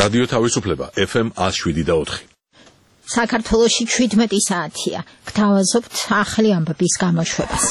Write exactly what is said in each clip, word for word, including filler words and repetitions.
რადიო თავისუფლება ეფ ემ one oh seven და four. საქართველოში seventeen საათია. გთავაზობთ ახალი ამბების გამოშვებას.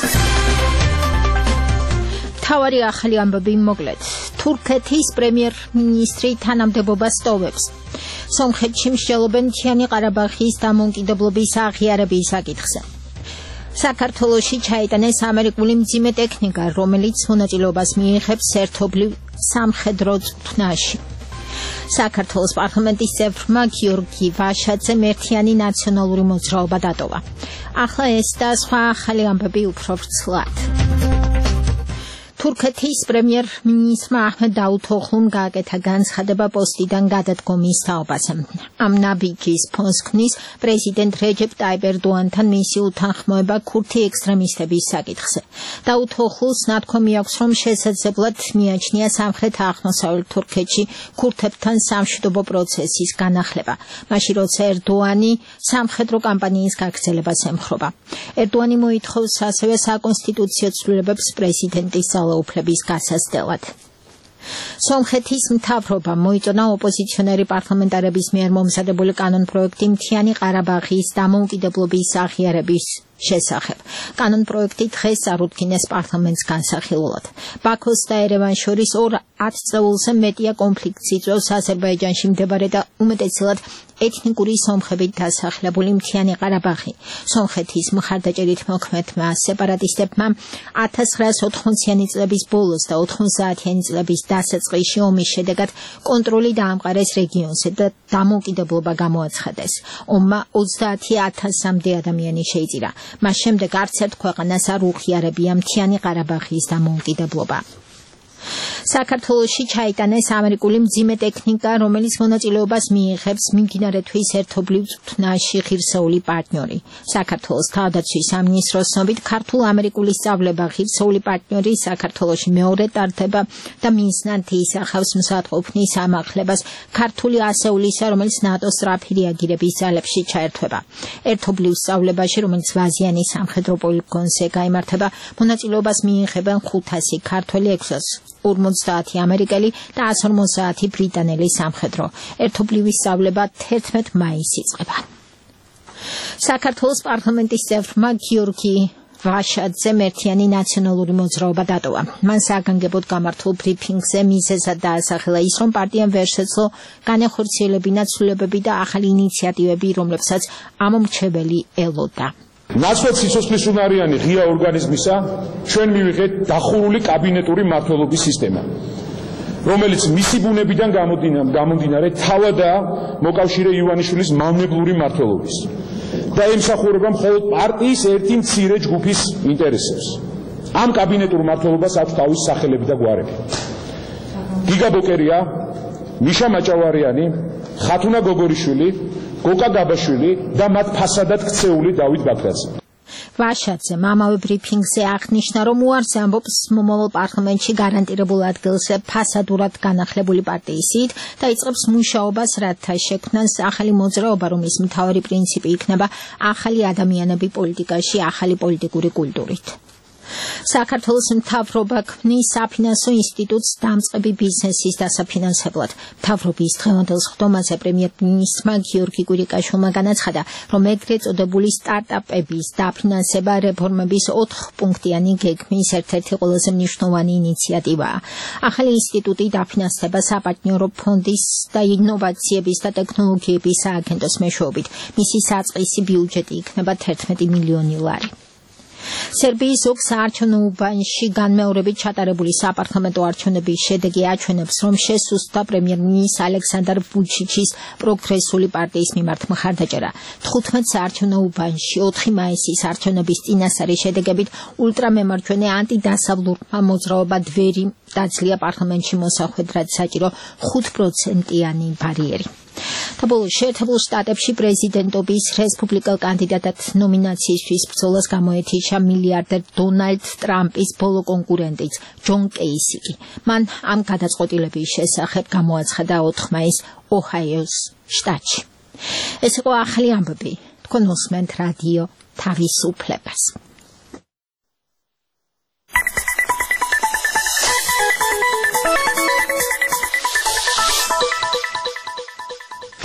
მთავარი ახალი ამბები მოკლედ. თურქეთის პრემიერ-მინისტრი თანამდებობას ტოვებს. სომხეთში მსჯელობენ მთიანი ყარაბაღის დამოუკიდებლობის აღიარების საკითხზე. საქართველოში ჩაიტანეს ამერიკული მძიმე ტექნიკა, რომელიც მონაწილეობას მიიღებს ერთობლივ სამხედრო წვრთნაში. საქართველოს პარლამენტის წევრმა გიორგი ვაშაძემ ერთიანი ნაციონალური მოძრაობა დატოვა. ახლა ეს და სხვა ახალი ამბები უფრო ვრცლად. თურქეთის პრემიერ-მინისტრმა აჰმედ დაუთოღლუმ გააკეთა განცხადება პოსტიდან გადადგომის თაობაზე. ამ ნაბიჯის ფონსქმნის პრეზიდენტ რეჯეპ ტაიპ ერდოანთან მისი უთანხმოება ქურთი ექსტრემისტების საკითხზე. დაუთოღლუს ნათქვამი აქვს, რომ შესაძლებლად მიაჩნია სამხრეთ-აღმოსავლეთ თურქეთში ქურთებთან სამშვიდობო პროცესის განახლება, მაშინ როცა ერდოანი სამხედრო კამპანიის გაგრძელებას ემხრობა. ერდოანი მოითხოვს ასევე საკონსტიტუციო ცვლილებებს პრეზიდენტის უფლების გასაცდელად. სომხეთის მთავრობამ მოიწონა ოპოზიციონერი პარლამენტარების მიერ მომზადებული კანონპროექტი მთიანი ყარაბაღის დამოუკიდებლობის აღიარების შესახებ. კანონპროექტი დღეს წარუდგინეს პარლამენტს განსახილულად. ბაქოს და ერევანს შორის ორ ათწლეულზე მეტია კონფლიქტს იწვევს აზერბაიჯანში მდებარე და უმეტესად ეთნიკური სომხებით დასახლებული მთიანი ყარაბაღი. სომხეთის მხარდაჭერით მოქმედმა სეპარატისტებმა one thousand nine hundred eighty წლების ბოლოს და ninety წლების დასაწყისში ომის შედეგად კონტროლი დაამყარეს რეგიონზე და დამოუკიდებლობა გამოაცხადეს. ომმა twenty thousand-მდე ადამიანი შეიწირა. მას შემდეგ არც ერთ ქვეყანას არ უღიარებია მთიანი ყარაბაღის დამოუკიდებლობა. საქართველოში ჩაიტანეს ამერიკული მძიმე ტექნიკა, რომელიც მონაწილეობას მიიღებს მიმდინარე თვის ერთობლივ წვრთნაში ღირსეული პარტნიორი. საქართველოს თავდაცვის სამინისტროს ცნობით, ქართულ-ამერიკული სწავლება ღირსეული პარტნიორი საქართველოში მეორე ტარდება და მიზნად ისახავს მზადყოფნის ამახლებას ქართული ასეულისა, რომელიც ნატოს სწრაფი რეაგირების ძალებში ჩაერთვება. ერთობლივ სწავლებაში, რომელიც ვაზიანის სამხედრო პოლიგონზე გაიმართება, მონაწილეობას მიიღებენ ხუთასი ქართველი, forty ამერიკელი და one forty ბრიტანელი სამხედრო. ერთობლივი სწავლება eleventh მაისს იწყება. საქართველოს პარლამენტის წევრმა გიორგი ვაშაძემ ერთიანი ნაციონალური მოძრაობა დატოვა. მან საგანგებოდ გამართულ ბრიფინგზე მიზეზად დაასახელა ის, რომ პარტიამ ვერ შეძლო განახორციელებინა ცვლილებები და ახალი ინიციატივები, რომლებსაც ამომრჩეველი ელოდა. ნაცვლად სიცოცხლის უნარიანი ღია ორგანიზმისა ჩვენ მივიღეთ დახურული კაბინეტური მმართველობის სისტემა, რომელიც მისი ბუნებიდან გამომდინარე თავადაა მოკავშირე ივანიშვილის მავნებლური მმართველობის და ემსახურება მხოლოდ პარტიის ერთი მცირე ჯგუფის ინტერესებს. ამ კაბინეტურ მმართველობას აქვს თავის სახელები და გვარები. გიგა ბოკერია, მიშა მაჭავარიანი, ხათუნა გოგორიშვილი, გოკა გაბაშვილი და მათ ფასადად ქცეული დავით ბაქრაძე. ვაშაძემ ამავე ბრიფინგზე აღნიშნა, რომ უარს ამბობს მომავალ პარლამენტში გარანტირებულ ადგილზე ფასადურად განახლებული პარტიისით და იწყებს მუშაობას, რათა შექმნას ახალი მოძრაობა, რომლის მთავარი პრინციპი იქნება ახალი ადამიანები პოლიტიკაში, ახალი პოლიტიკური კულტურით. საქართველოს მთავრობა ქმნის საფინანსო ინსტიტუტს დამწყები ბიზნესის დასაფინანსებლად. მთავრობის დღევანდელ სხდომაზე პრემიერ-მინისტრმა გიორგი კვირიკაშვილმა განაცხადა, რომ ეგრეთ წოდებული სტარტაპების დაფინანსება რეფორმების ოთხპუნქტიანი გეგმის ერთ-ერთი ყველაზე მნიშვნელოვანი ინიციატივაა. ახალი ინსტიტუტი დაფინანსდება საპარტნიორო ფონდის და ინოვაციების და ტექნოლოგიების სააგენტოს მეშვეობით. მისი საწყისი ბიუჯეტი იქნება eleven მილიონი ლარი. სერბიის ზოგ საარჩევნო უბანში განმეორებით ჩატარებული საპარლამენტო არჩევნების შედეგი აჩვენებს, რომ შესუსტდა პრემიერ-მინისტრ ალექსანდრ ვუჩიჩის პროგრესული პარტიის მიმართ მხარდაჭერა. თხუთმეტ საარჩევნო უბანში ოთხი მაისის არჩევნების წინასწარი შედეგებით ულტრამემარჯვენე ანტიდასავლურმა მოძრაობა დვერი დაძლია პარლამენტში მოსახვედ, რაც საჭირო ხუთ პროცენტიანი ბარიერი. და ბოლოს შეერთებულ შტატებში პრეზიდენტობის რესპუბლიკელ კანდიდატად ნომინაციისთვის ბრძოლას გამოეთიშა მილიარდერ დონალდ ტრამპის ბოლო კონკურენტიც ჯონ კეისიკი. მან ამ გადაწყვეტილების შესახებ გამოაცხადა ოთხ მაისს ოჰაიოს შტატში. ეს იყო ახალი ამბები. თქვენ მოსმენთ რადიო თავისუფლებას.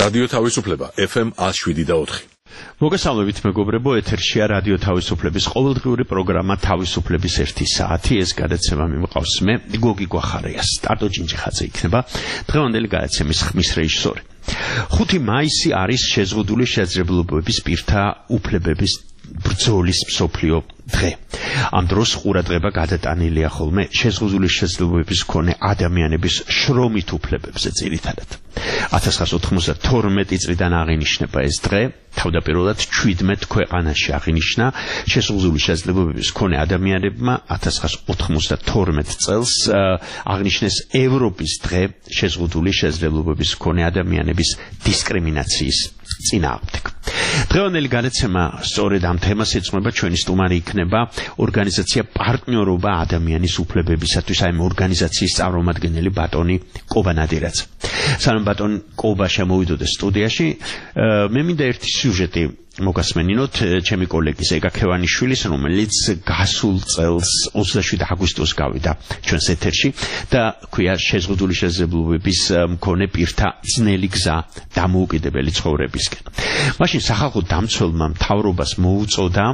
რადიო თავისუფლება F M one oh seven point four. მოგესალმებით მეგობრებო, ეთერშია რადიო თავისუფლების ყოველდღიური პროგრამა თავისუფლების ერთი საათი. ეს გადაცემა მიმყავს მე, გოგი გვახარია. სტარტო ჭინჭიხაძე იქნება დღევანდელი გადაცემის ხმის რეჟისორი. ხუთი მაისი არის შეზღუდული შესაძლებლობების პირთა უფლებების ბრძოლის მსოფლიო დღე. ამ დროს ყურადღება გადატანილია ხოლმე შეზღუდული შესაძლებლობების მქონე ადამიანების შრომით უფლებებზე ძირითადად. ათას ცხრაასი ოთხმოცდათორმეტი წლიდან აღინიშნება ეს დღე. თავდაპირველად შვიდმეტ ქვეყანაში აღინიშნა შეზღუდული შესაძლებლობების მქონე ადამიანებმა ათას ცხრაასი ოთხმოცდათორმეტ წელს აღნიშნეს ევროპის დღე შეზღუდული შესაძლებლობების მქონე ადამიანების დისკრიმინაციის წინააღმდეგ. დღევანდელი გადაცემა სწორედ ამ თემას ეძღვნება. ჩვენი სტუმარი იქნება ორგანიზაცია პარტნიორობა ადამიანის უფლებებისათვის, აი ამ ორგანიზაციის წარმომადგენელი ბატონი კობა ნადირაძე. სანამ ბატონ კობა შემოვიდოდეს სტუდიაში, მე მინდა ერთი სიუჟეტი მოგასმენინოთ ჩემი კოლეგის ეგა ქევანიშვილის, რომელიც გასულ წელს ოცდაშვიდი აგვისტოს გავიდა ჩვენს ეთერში და ქვია შეზღუდული შესაძლებლობების მქონე პირთა ძნელი გზა დამოუკიდებელი ცხოვრებისკენ. მაშინ სახალხო დამცველმა მთავრობას მოუწოდა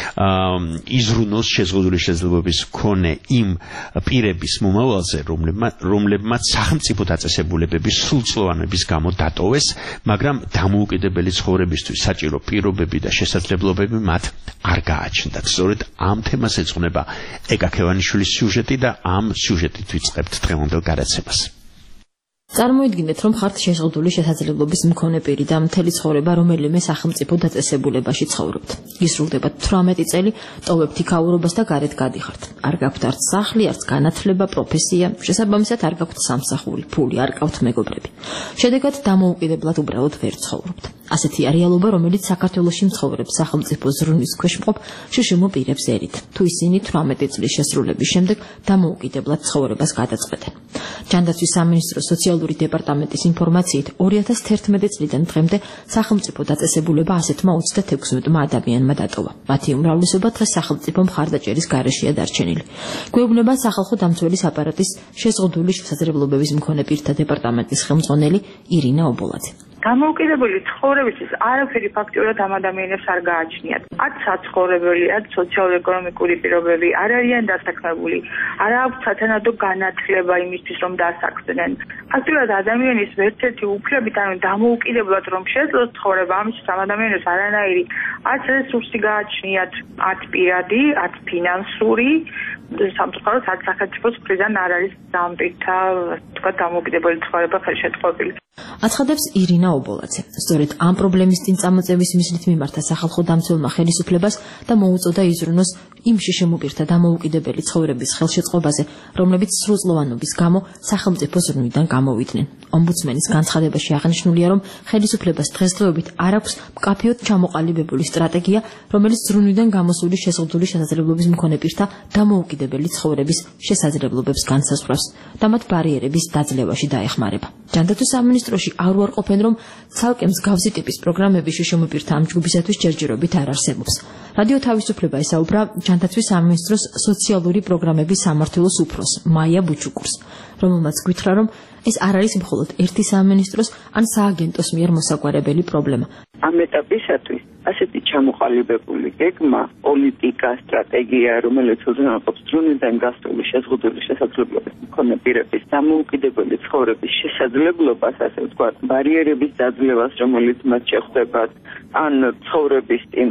იზრუნოს შეზღუდული შესაძლებლობების მქონე იმ პირების მომავალზე, რომლებმაც სახელმწიფო დაწესებულებების სრულწლოვანების გამო დატოვეს, მაგრამ დამოუკიდებელი ცხოვრებისთვის საჭირო პირობები და შესაძლებლობები მათ არ გააჩნდათ. სწორედ ამ თემას ეძღვნება ეგა ქევანიშვილის სიუჟეტი და ამ სიუჟეტით ვიწყებთ დღევანდელ გადაცემას. წარმოიდგინეთ, რომ ხართ შეზღუდული შესაძლებლობის მქონე პირი და მთელი ცხოვრება რომელიმე სახელმწიფო დაწესებულებაში ცხოვრობთ. ისრულდება თვრამეტი წელი, ტოვებთ იქაურობას და გარეთ გადიხართ. არ გაქვთ არც სახლი, არც განათლება, პროფესია, შესაბამისად არ გაქვთ სამსახური, ფული, არ გაქვთ მეგობრები. შედეგად დამოუკიდებლად უბრალოდ ვერ ცხოვრობთ. ასეთი რეალობა, რომელიც საქართველოში მცხოვრებს სახელმწიფო ზრუნვის ქვეშ მყოფ შშმ პირებს ერით, თუ ისინი თვრამეტი წლის შესრულების შემდეგ დამოუკიდებლად ცხოვრებას გადაწყვეტენ. ჯანდაცვის სამინისტროს სოციალური დეპარტამენტის ინფორმაციით ორი ათას თერთმეტი წლიდან დღემდე სახელმწიფო დაწესებულება ასეთმა ოცდათექვსმეტმა ადამიანმა დატოვა. მათი უმრავლესობა დღეს სახელმწიფო მხარდაჭერის გარეშეა დარჩენილი. გვეუბნება სახალხო დამცველის აპარატის შეზღუდული შესაძლებლობების მქონე პირთა დეპარტამენტის ხელმძღვანელი ირინა ობოლაძე. დამოუკიდებელი ცხოვრებისთვის არაფერი ფაქტიურად ამ ადამიანებს არ გააჩნიათ. ათ საცხოვრებელი, ათ სოციალურ-ეკონომიკური პირობები არ არიან დასაქმებული, არ აქვს სათანადო განათლება იმისთვის, რომ დასაქმდნენ. ფაქტიურად ადამიანის ერთ-ერთი უფლებით, ანუ დამოუკიდებლად რომ შეძლოს ცხოვრება, ამისთვის ამ ადამიანებს არანაირი არც რესურსი გააჩნიათ, ათ პირადი, ათ ფინანსური, სამწუხაროდ არც სახელმწიფოს მხრიდან არ არის ამ პირთა, თქვა, დამოუკიდებელი ცხოვრება ხელშეწყობილი. აცხადებს ირინა ობოლაძე. სწორედ ამ პრობლემის წინ წამოწევის მიზნით მიმართა სახალხო დამცველმა ხელისუფლებას და მოუწოდა იზრუნოს იმ შშმ პირთა დამოუკიდებელი ცხოვრების ხელშეწყობაზე, რომლებიც სრულწლოვანობის გამო სახელმწიფო ზრუნვიდან გამოვიდნენ. ომბუდსმენის განცხადებაში აღნიშნულია, რომ ხელისუფლებას დღესდღეობით არ აქვს მკაფიოდ ჩამოყალიბებული სტრატეგია, რომელიც ზრუნვიდან გამოსული შეზღუდული შესაძლებლობის მქონე პირთა დამოუკიდებელი ცხოვრების შესაძლებლობებს განსაზღვრავს და მათ ბარიერების დაძლევაში დაეხმარება. ჯანდაცვის სამინისტროში არ უარყოფენ, რომ ცალკე მსგავსი ტიპის პროგრამები შშმ პირთა ამ ჯგუფისათვის ჯერჯერობით არ არსებობს. რადიო თავისუფლება ესაუბრა ჯანდაცვის სამინისტროს სოციალური პროგრამების სამმართველოს უფროს მაია ბუჩუკურს, რომელმაც გითხრა, რომ ეს არ არის მხოლოდ ერთი სამინისტროს ან სააგენტოს მიერ მოსაგვარებელი პრობლემა. ამ ეტაპისათვის ასეთი ჩამოყალიბებული გეგმა, პოლიტიკა, სტრატეგია, რომელიც უზრუნველყოფს ზრუნვიდან გასული შეზღუდული შესაძლებლობის მქონე პირების დამოუკიდებელი ცხოვრების შესაძლებლობას, ასე ვთქვათ, ბარიერების დაძლევას, რომელიც მათ შეხვდებათ, ან ცხოვრების იმ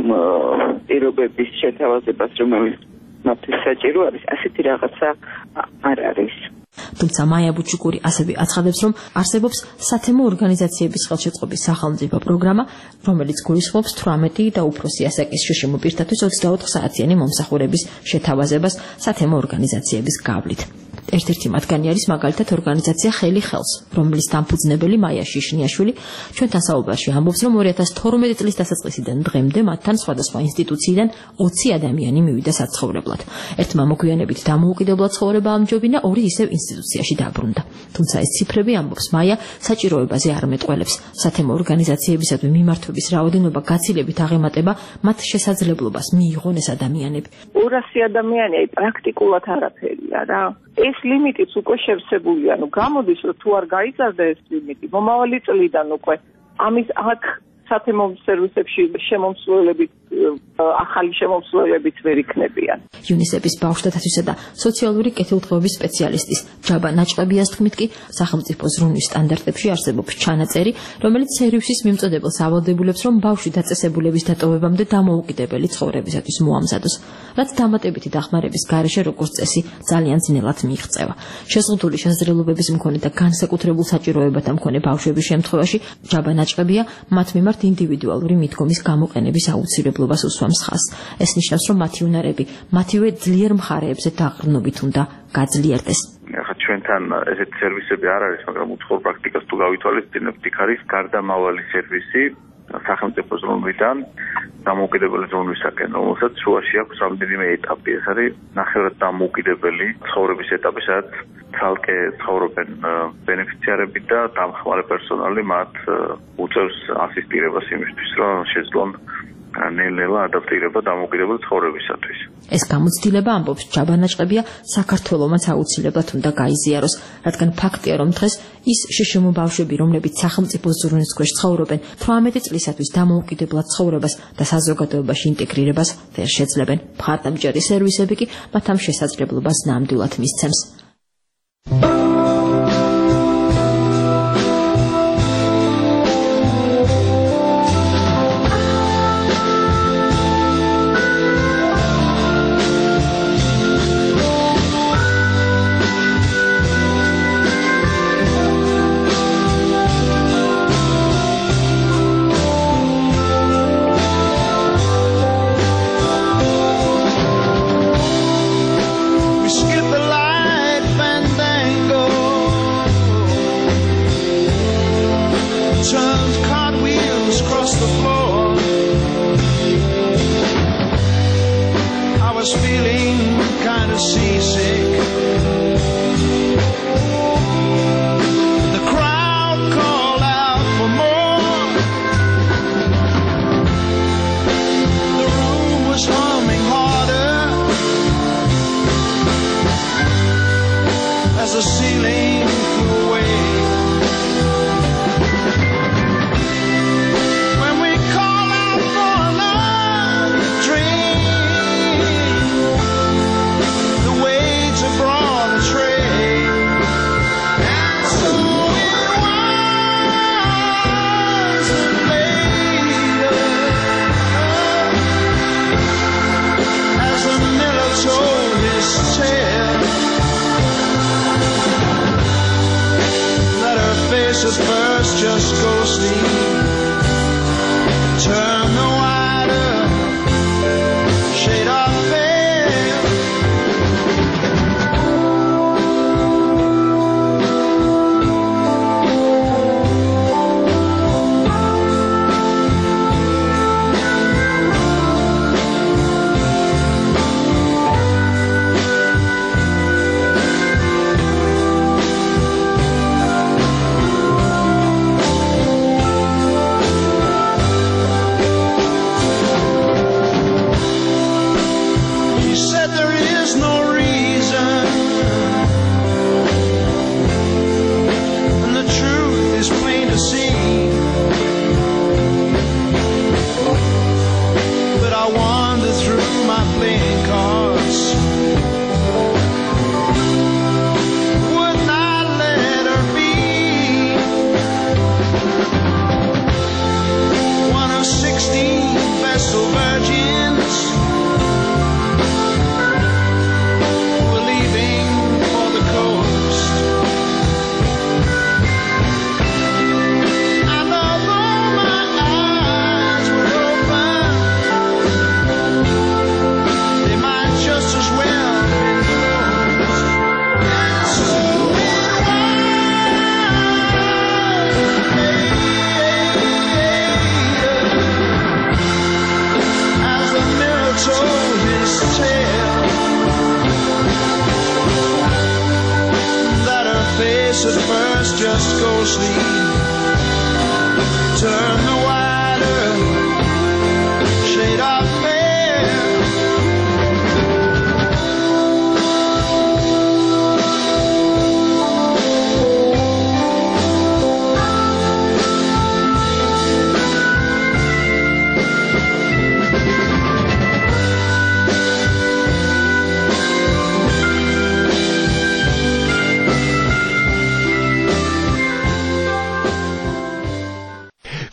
პირობების შეთავაზებას, რომელიც მათთვის საჭირო არის, ასეთი რაღაცა არ არის. თუმცა მაია ბუჩუკური ასევე აცხადებს, რომ არსებობს სათემო ორგანიზაციების ხელშეწყობის სახელმწიფო პროგრამა, რომელიც გულისხმობს თვრამეტი და უფროსი ასაკის შშმ პირთათვის ოცდაოთხ საათიანი მომსახურების შეთავაზებას სათემო ორგანიზაციების გავლით. ერთ-ერთი მათგანი არის მაგალითად ორგანიზაცია ხელი ხელს, რომლის დამფუძნებელი მაია შიშნიაშვილი ჩვენთან საუბარში ამბობს, რომ ორი ათას თორმეტი წლის დასაწყისიდან დღემდე მათთან სხვადასხვა ინსტიტუციიდან ოცი ადამიანი მივიდა საცხოვრებლად. ერთმა მოგვიანებით დამოუკიდებლად ცხოვრება ამჯობინა, ორი ისევ ინსტიტუციაში დაბრუნდა. თუმცა ეს ციფრები, ამბობს მაია, საჭიროებაზე არ მეტყველებს. სათემო ორგანიზაციებისადმი მიმართვების რაოდენობა გაცილებით აღემატება მათ შესაძლებლობას მიიღონ ეს ადამიანები. ორასი ადამიანი პრაქტიკულად არაფერია რა. ეს ლიმიტიც უკვე შევსებულია, ანუ გამოდის, რომ თუ არ გაიზარდა ეს ლიმიტი, მომავალი წლიდან უკვე ამის აქ სათემო სერვისებში შემომსვლელებით ახალი შემომსვლელებით ვერ იქნებიან. იუნისეფის ბავშვთა დაცვისა და სოციალური კეთილდღეობის სპეციალისტის ჯაბა ნაჭყებიას თქმით კი სახელმწიფო ზრუნვის სტანდარტებში არსებობს ჩანაწერი, რომელიც სერვისის მიმწოდებელს ავალდებულებს, რომ ბავშვი დაწესებულების დატოვებამდე დამოუკიდებელი ცხოვრებისათვის მოამზადოს, რაც დამატებითი დახმარების გარეშე როგორც წესი ძალიან ძნელად მიიღწევა. შეზღუდული შესაძლებლობების მქონე და განსაკუთრებულ საჭიროებათა მქონე ბავშვების შემთხვევაში ჯაბა ნაჭყებია მათ მიმართ ინდივიდუალური მიდგომის გამოყენების აუცილებლობას უსვამს ხაზს. ეს ნიშნავს, რომ მათი უნარები მათივე ძლიერ მხარეებზე დაყრდნობით უნდა გაძლიერდეს. ახლა ჩვენთან ესეთი სერვისები არ არის, მაგრამ უცხოურ პრაქტიკას თუ გავითვალისწინებთ, იქ არის გარდამავალი სერვისი სახელმწიფო ზრუნვიდან დამოუკიდებელი ზრუნვისაკენ, რომელსაც შუაში აქვს რამდენიმე ეტაპი. ეს არის ნახევრად დამოუკიდებელი ცხოვრების ეტაპი, სადაც ცალკე ცხოვრობენ ბენეფიციარები და დამხმარე პერსონალი მათ უწევს ასისტირებას იმისთვის, რომ შეძლონ ნელ-ნელა ადაპტირება დამოუკიდებელ ცხოვრებისათვის. ეს გამოცდილება, ამბობს ჯაბა ნაჭყებია, საქართველომაც აუცილებლად უნდა გაიზიაროს, რადგან ფაქტია, რომ დღეს ის შშმ ბავშვები, რომლებიც სახელმწიფო ზრუნვის ქვეშ ცხოვრობენ, თვრამეტი წლისათვის დამოუკიდებლად ცხოვრებას და საზოგადოებაში ინტეგრირებას ვერ შეძლებენ. მხარდამჭერი სერვისები კი მათ ამ შესაძლებლობას ნამდვილად მისცემს.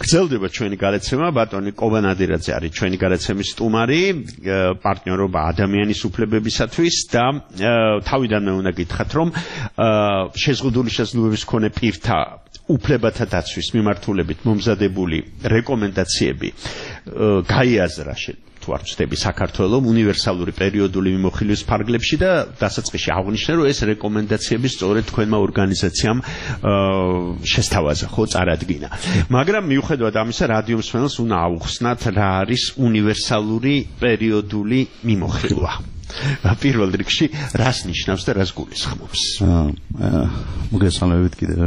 გრძელდება ჩვენი გადაცემა, ბატონი კობანადირაძე არის ჩვენი გადაცემის სტუმარი, პარტნიორობა ადამიანის უფლებებისათვის და თავიდანვე უნდა გითხრათ, რომ შეზღუდული შესაძლებლობის მქონე პირთა უფლებათა დაცვის მიმართულებით მომზადებული რეკომენდაციები გაიაზრა თუ არ ვცდები საქართველოს უნივერსალური პერიოდული მიმოხილვის ფარგლებში და დასაწყისში აღნიშნა, რომ ეს რეკომენდაციები სწორედ თქვენმა ორგანიზაციამ შესთავაზა, ხო, წარადგინა. მაგრამ მიუხედავად ამისა, რადიო მსმენელს უნდა აუხსნათ, რა არის უნივერსალური პერიოდული მიმოხილვა. პირველ რიგში რას ნიშნავს და რას გულისხმობს? მოგესალმებით კიდევ.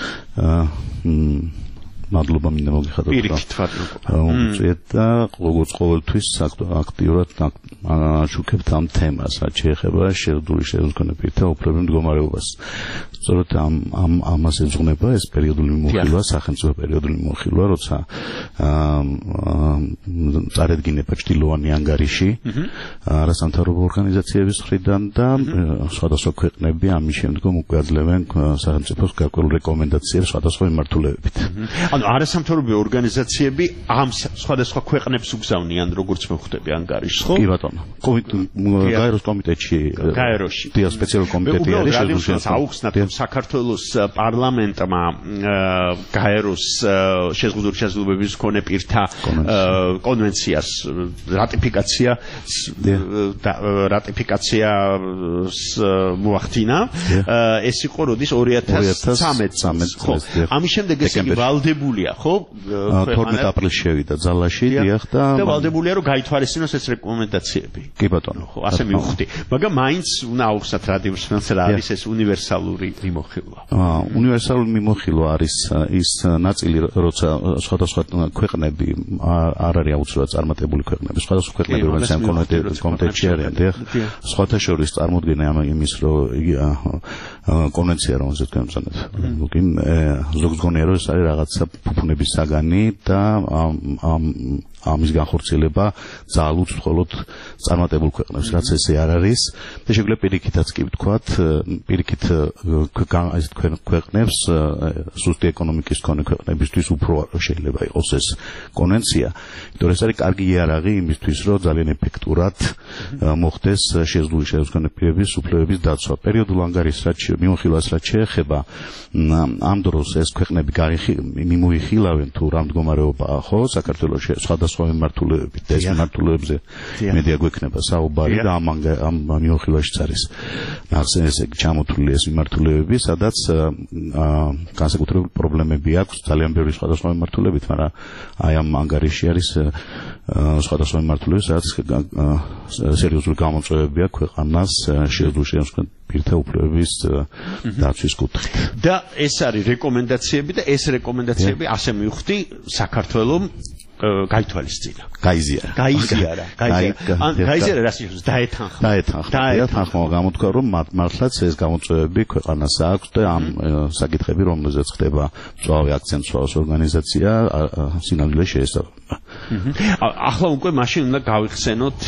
მადლობა მინდა მოგიხადოთ. პირიქით მადლობა. უწევთ და როგორც ყოველთვის აქტიურად შუქებთ ამ თემას, რაც შეეხება შეზღუდული შესაძლებლობების პირთა უფლებების მდგომარეობას. სწორედ ამ ამ ამას ეძღვნება ეს პერიოდული მიმოხილვა, სახელმწიფო პერიოდული მიმოხილვა, როცა წარედგინება ჭtildeოვანი ანგარიში არასამთავრობო ორგანიზაციების მხრიდან და სხვადასხვა ქვეყნები ამის შემდგომ უკვე აძლევენ სახელმწიფოს გარკვეულ რეკომენდაციებს სხვადასხვა მიმართულებებით. ანუ არასამთავრობო ორგანიზაციები ამ სხვადასხვა ქვეყნებს უგზავნიან, როგორც მოხვდები ანგარიშს, ხო? კი ბატონო. გაეროს კომიტეტში, გაეროში. დიახ, სპეციალური კომიტეტი არის შესაძლოა აუხსნათ საქართველოს პარლამენტმა გაეროს შეზღუდული შესაძლებლობების მქონე პირთა კონვენციას რატიფიკაცია რატიფიკაციას მოახდინა. ეს იყო როდის ორი ათას წამეტ წელს. ამის შემდეგ ეს ვალდებულია, ხო? თორმეტ აპრილში შევიდა ძალაში, დიახ და და ვალდებულია რომ გაითვალისწინოს ეს რეკომენდაციები. კი ბატონო, ხო, ასე მივხვდი. მაგრამ მაინც უნდა აუხსნათ რადიო მსმენელს რა არის ეს უნივერსალური მიმოხილვა. აა, უნივერსალური მიმოხილვა არის ის ნაწილი, როცა სხვადასხვა ქვეყნები არ არის აუცილებლად წარმატებული ქვეყნები, სხვადასხვა ქვეყნები რომელიც ამ კომიტეტში არიან, დიახ. სხვათა შორის წარმოდგენა იმის, რომ იგი კონვენცია რომელზეც თქვენ ვზანეთ. ლუკინ ზოგს გონია რომ ეს არის რაღაცა ფუფუნების საგანი და ამ ამის განხორციელება ძალუც მხოლოდ წარმატებულ ქვეყნებს, რაც ესე არ არის და შეგვიძლია პირიქითაც კი ვთქვათ, პირიქით ეს თქვენ ქვეყნებს სუსტი ეკონომიკის მქონე ქვეყნებისთვის უფრო შეიძლება იყოს ეს კონვენცია, იმიტომ რომ ეს არის კარგი იარაღი იმისთვის, რომ ძალიან ეფექტურად მოხდეს შეზღუდული შესაძლებლობების პირების უფლებების დაცვა. პერიოდულ ანგარიშს რაც მიმოხილვას რაც შეეხება, ამ დროს ეს ქვეყნები მიმოიხილავენ თუ რა მდგომარეობაა, ხო, საქართველოში სხვადასხვა მიმართულებებით და ეს მიმართულებებზე მედია გვექნება საუბარი და ამ ამ მიმოხილვაშიც არის ნახსენ ესე ჩამოთვლილი ეს მიმართულებები, სადაც განსაკუთრებული პრობლემები აქვს ძალიან ბევრი სხვადასხვა მიმართულებით, მაგრამ აი ამ ანგარიში არის სხვადასხვა მიმართულებით, სადაც სერიოზული გამოწვევები აქვს ქვეყანას შეზღუდული შესაძლებლობების პირთა უფლებების დაცვის კუთხით. და ეს არის რეკომენდაციები და ეს რეკომენდაციები ასე მივხვდი საქართველოს გაითვალისწინა. გაიზიარა. გაიზიარა. გაიზიარა რას ნიშნავს? დაეთანხმა. დაეთანხმა. დაეთანხმა გამოთქვა რომ მართლაც ეს გამოწვევები ქვეყანას აქვს და ამ საკითხები რომელზეც ხდება მწვავე აქცენტს სვავს ორგანიზაცია სინამდვილეში შეესაბამება. ახლა უკვე მაშინ უნდა გავიხსენოთ,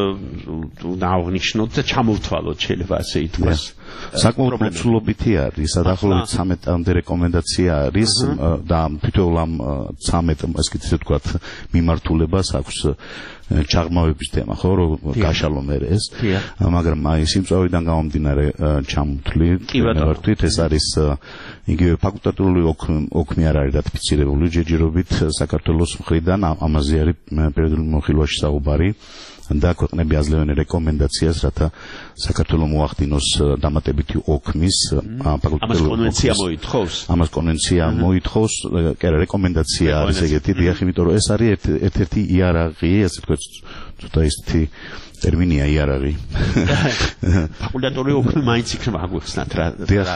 უნდა აღნიშნოთ და ჩამოვთვალოთ შეიძლება ასე ითქვას. საკმაოდ მოცულობითი არის, დაახლოებით ცამეტამდე რეკომენდაცია არის და თითოეულ ამ ცამეტ ასე ვთქვათ მიმართულებას აქვს ჩაღმავების თემა, ხო, რომ გაშალო მე ეს, მაგრამ აი სიმწვავიდან გამომდინარე ჩამოთვლი ვერთვით ეს არის იგივე ფაკულტატიური ოქმი არ არის რატიფიცირებული ჯერჯერობით საქართველოს მხრიდან, ამაზე არის პერიოდული მიმოხილვაში საუბარი და ქვეყნები აძლევენ რეკომენდაციას, რათა საქართველოს მოახდინოს დამატებითი ოქმის ფაკულტატიური კონვენცია მოითხოვს. ამას კონვენცია მოითხოვს, კი არა, რეკომენდაცია არის ეგეთი, დიახ, იმიტომ რომ ეს არის ერთ-ერთი იარაღი, ასე ვთქვათ, ცოტა ისეთი ტერმინია იარაღი. ფაკულტატური ოქმი მაინც იქნება აგვიხსნათ რა.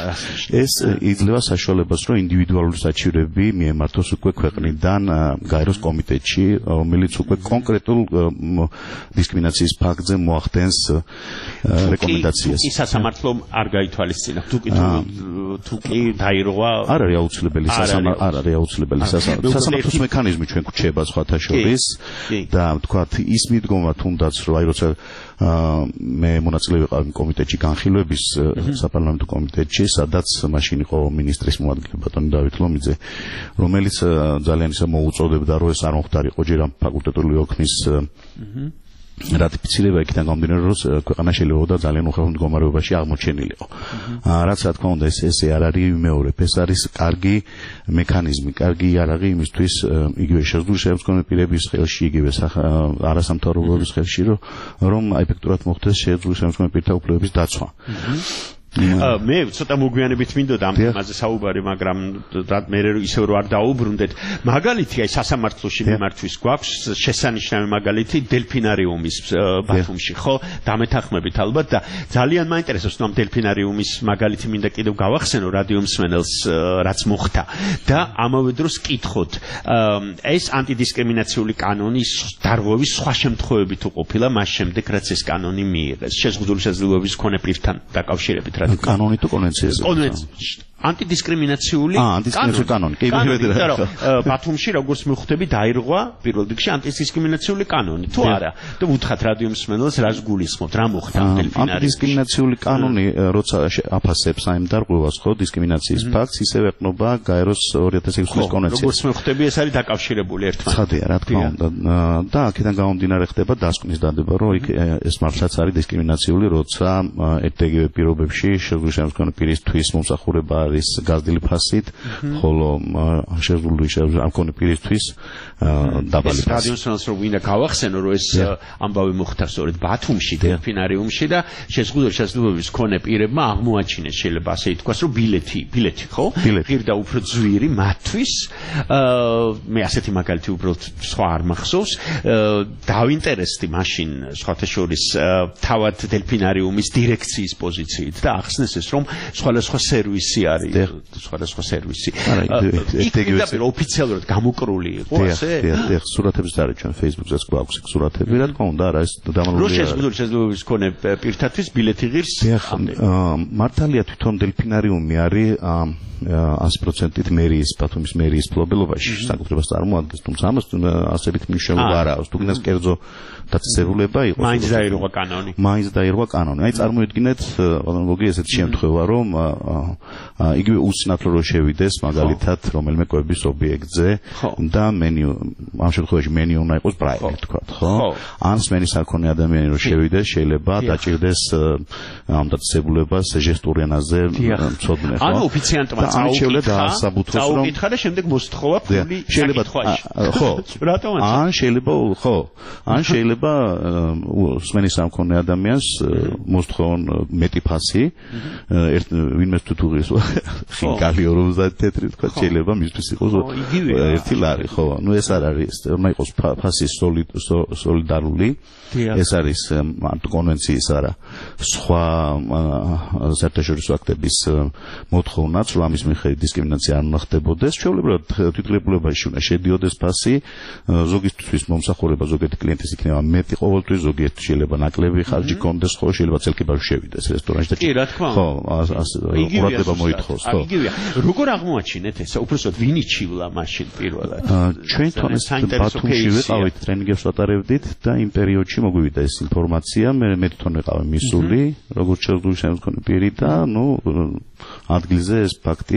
ეს იძლევა საშუალებას, რომ ინდივიდუალური საჩივრები მიემართოს უკვე ქვეყნიდან გაეროს კომიტეტში, რომელიც უკვე კონკრეტულ დისკრიმინაციის ფაქტზე მოახდენს რეკომენდაციას. ის სასამართლომ არ გაითვალისწინა. თუ კი თუ კი დაირღვა არ არის აუცილებელი სასამართლო, არ არის აუცილებელი სასამართლოს მექანიზმი ჩვენ გვჩება სხვათა შორის და ვთქვათ ის მიდგომა თუნდაც რომ აი როცა მე მონაწილე ვიყავი კომიტეტში განხილვების საპარლამენტო კომიტეტში, სადაც მაშინ იყო მინისტრის მოადგილე ბატონი დავით ლომიძე, რომელიც ძალიან ისე მოუწოდებდა რომ ეს არ მოხდარიყო ჯერ ამ ფაკულტეტური ოქმის რატიფიცირება იქიდან გამომდინარე რომ ქვეყანა შეიძლება ძალიან უხალხო მდგომარეობაში აღმოჩენილიყო. რაც რა თქმა უნდა ეს ესე არ არის მეორე, ეს არის კარგი მექანიზმი, კარგი იარაღი იმისთვის იგივე შესაძლებელი მქონე პირების ხელში, იგივე არასამთავრობოების ხელში, რომ ეფექტურად მოხდეს შესაძლებელი მქონე პირთა უფლებების დაცვა. მე ცოტა მოგვიანებით მინდოდა ამ თემაზე საუბარი, მაგრამ მე ისევ რო არ დაუბრუნდეთ. მაგალითი აი სასამართლოში მიმართვის გვაქვს შესანიშნავი მაგალითი დელფინარიუმის ბათუმში, ხო? დამეთანხმებით ალბათ და ძალიან მაინტერესებს ამ დელფინარიუმის მაგალითი მინდა კიდევ გავახსენო რადიო მსმენელს რაც მოხდა და ამავე დროს კითხოთ ეს ანტიდისკრიმინაციული კანონის დარღვევის სხვა შემთხვევები თუ ყოფილა მას შემდეგ რაც ეს კანონი მიიღეს შეზღუდული შესაძლებლობების მქონე პირთან დაკავშირებით. კანონი თუ კონვენციაზე? კონვენცია. ანტიდისკრიმინაციული კანონი. კი, ბატონო, ბათუმში როგორც მივხვდები დაირღვა პირველ რიგში ანტიდისკრიმინაციული კანონი. თუ არა, და უთხრათ რადიო მსმენელს რას გულისხმობთ, რა მოხდა ამ დელფინარიუმში? ანტიდისკრიმინაციული კანონი როცა აფასებს აი დარღვევას, ხო, დისკრიმინაციის ფაქტს, ისევ ეყნობა გაეროს ორი ათას ექვსი წლის კონვენციას. როგორც მივხვდები, ეს არის დაკავშირებული ერთმანეთთან. ხადია, რა თქმა უნდა. და აქედან გამომდინარე ხდება დასკვნის დადება, რომ იქ ეს მართლაც არის დისკრიმინაციული, როცა ერთ-ეგივე პირობებში შესაძლებელი მქონე პირისთვის მომსახურება არის გაზრდილი ფასით, ხოლო შესაძლებელი მქონე პირისთვის დაბალი ფასით. რადიო მსმენელს რომ ვინდა გავახსენო, რომ ეს ამბავი მოხდა სწორედ ბათუმში, დელფინარიუმში და შესაძლებელი შესაძლებლობის მქონე პირებმა აღმოაჩინეს, შეიძლება ასე ითქვას, რომ ბილეთი, ბილეთი ხო? ღირდა უფრო ძვირი მათთვის. მე ასეთი მაგალითი უბრალოდ სხვა არ მახსოვს. დავინტერესდი მაშინ სხვათა შორის თავად დელფინარიუმის დირექციის პოზიციით და ახსნეს ეს რომ სხვადასხვა სერვისი არის, სხვადასხვა სერვისი. იქ ოფიციალურად გამოკრული იყო ასე? დიახ, დიახ, სურათებიც არის ჩვენ Facebook-ზეც გვაქვს იქ სურათები, რა თქმა უნდა, არა ეს დამალული არის. რო შესაძლებელი შესაძლებლობის მქონე პირთათვის ბილეთი ღირს? დიახ, მართალია თვითონ დელფინარიუმი არის ასი პროცენტით მერიის, ბათუმის მერიის ფლობელობაში საკუთრებას წარმოადგენს, თუმცა ამას ასებით მნიშვნელობა არ აქვს. თუ გინდას კერძო დაწესებულება იყოს. მაინც დაირღვა კანონი. მაინც დაირღვა კანონი. აი წარმოიდგინეთ, ბატონო გოგი, ესეთი შემთხვევა, რომ იგივე უცნაძლო რო შევიდეს მაგალითად რომელიმე კვების ობიექტზე და მენიუ ამ შემთხვევაში მენიუ უნდა იყოს პრაივეტ, თქვა, ხო? ან სმენის არ ქონე ადამიანი რო შევიდეს, შეიძლება დაჭირდეს ამ დაწესებულებას ჟესტურ ენაზე მცოდნე, ხო? ანუ ოფიციანტმა წაუკითხა და შემდეგ მოსთხოვა ფული საკითხვაში. ხო. რატომ? ან შეიძლება, ხო, ან შეიძლება სმენის არ ქონე ადამიანს მოსთხოვონ მეტი ფასი, ერთ ვინმე თუ თუღის ხინკალი ორმოცდაათი თეთრი თქვა შეიძლება მისთვის იყოს ერთი ლარი, ხო? ნუ ეს არ არის, უნდა იყოს ფასი სოლიდარული. ეს არის ამ კონვენციის არა სხვა საერთაშორისო აქტების მოთხოვნაც, რომ ამის მიხედვით დისკრიმინაცია არ უნდა ხდებოდეს. ჩვეულებრივად თვითმკვლელობაში უნდა შედიოდეს ფასი, ზოგისთვის მომსახურება ზოგიერთი კლიენტის იქნება მეტი ყოველთვის, ზოგიერთ შეიძლება ნაკლები ხარჯი კონდეს, ხო, შეიძლება წელკიბაში შევიდეს რესტორანში და კი, რა თქმა უნდა. ხო, ყურადღება მოითხოვს, ხო. იგივეა. როგორ აღმოაჩინეთ ეს? უბრალოდ ვინ იჩივლა მაშინ პირველად? ჩვენ თვითონ ბათუმში ვიყავით, ტრენინგებს ვატარებდით და იმ პერიოდში მოგვივიდა ეს ინფორმაცია, მე მე თვითონ ვიყავი მისული, როგორც შესაძლებელი მქონე პირი და ნუ ადგილზე ეს ფაქტი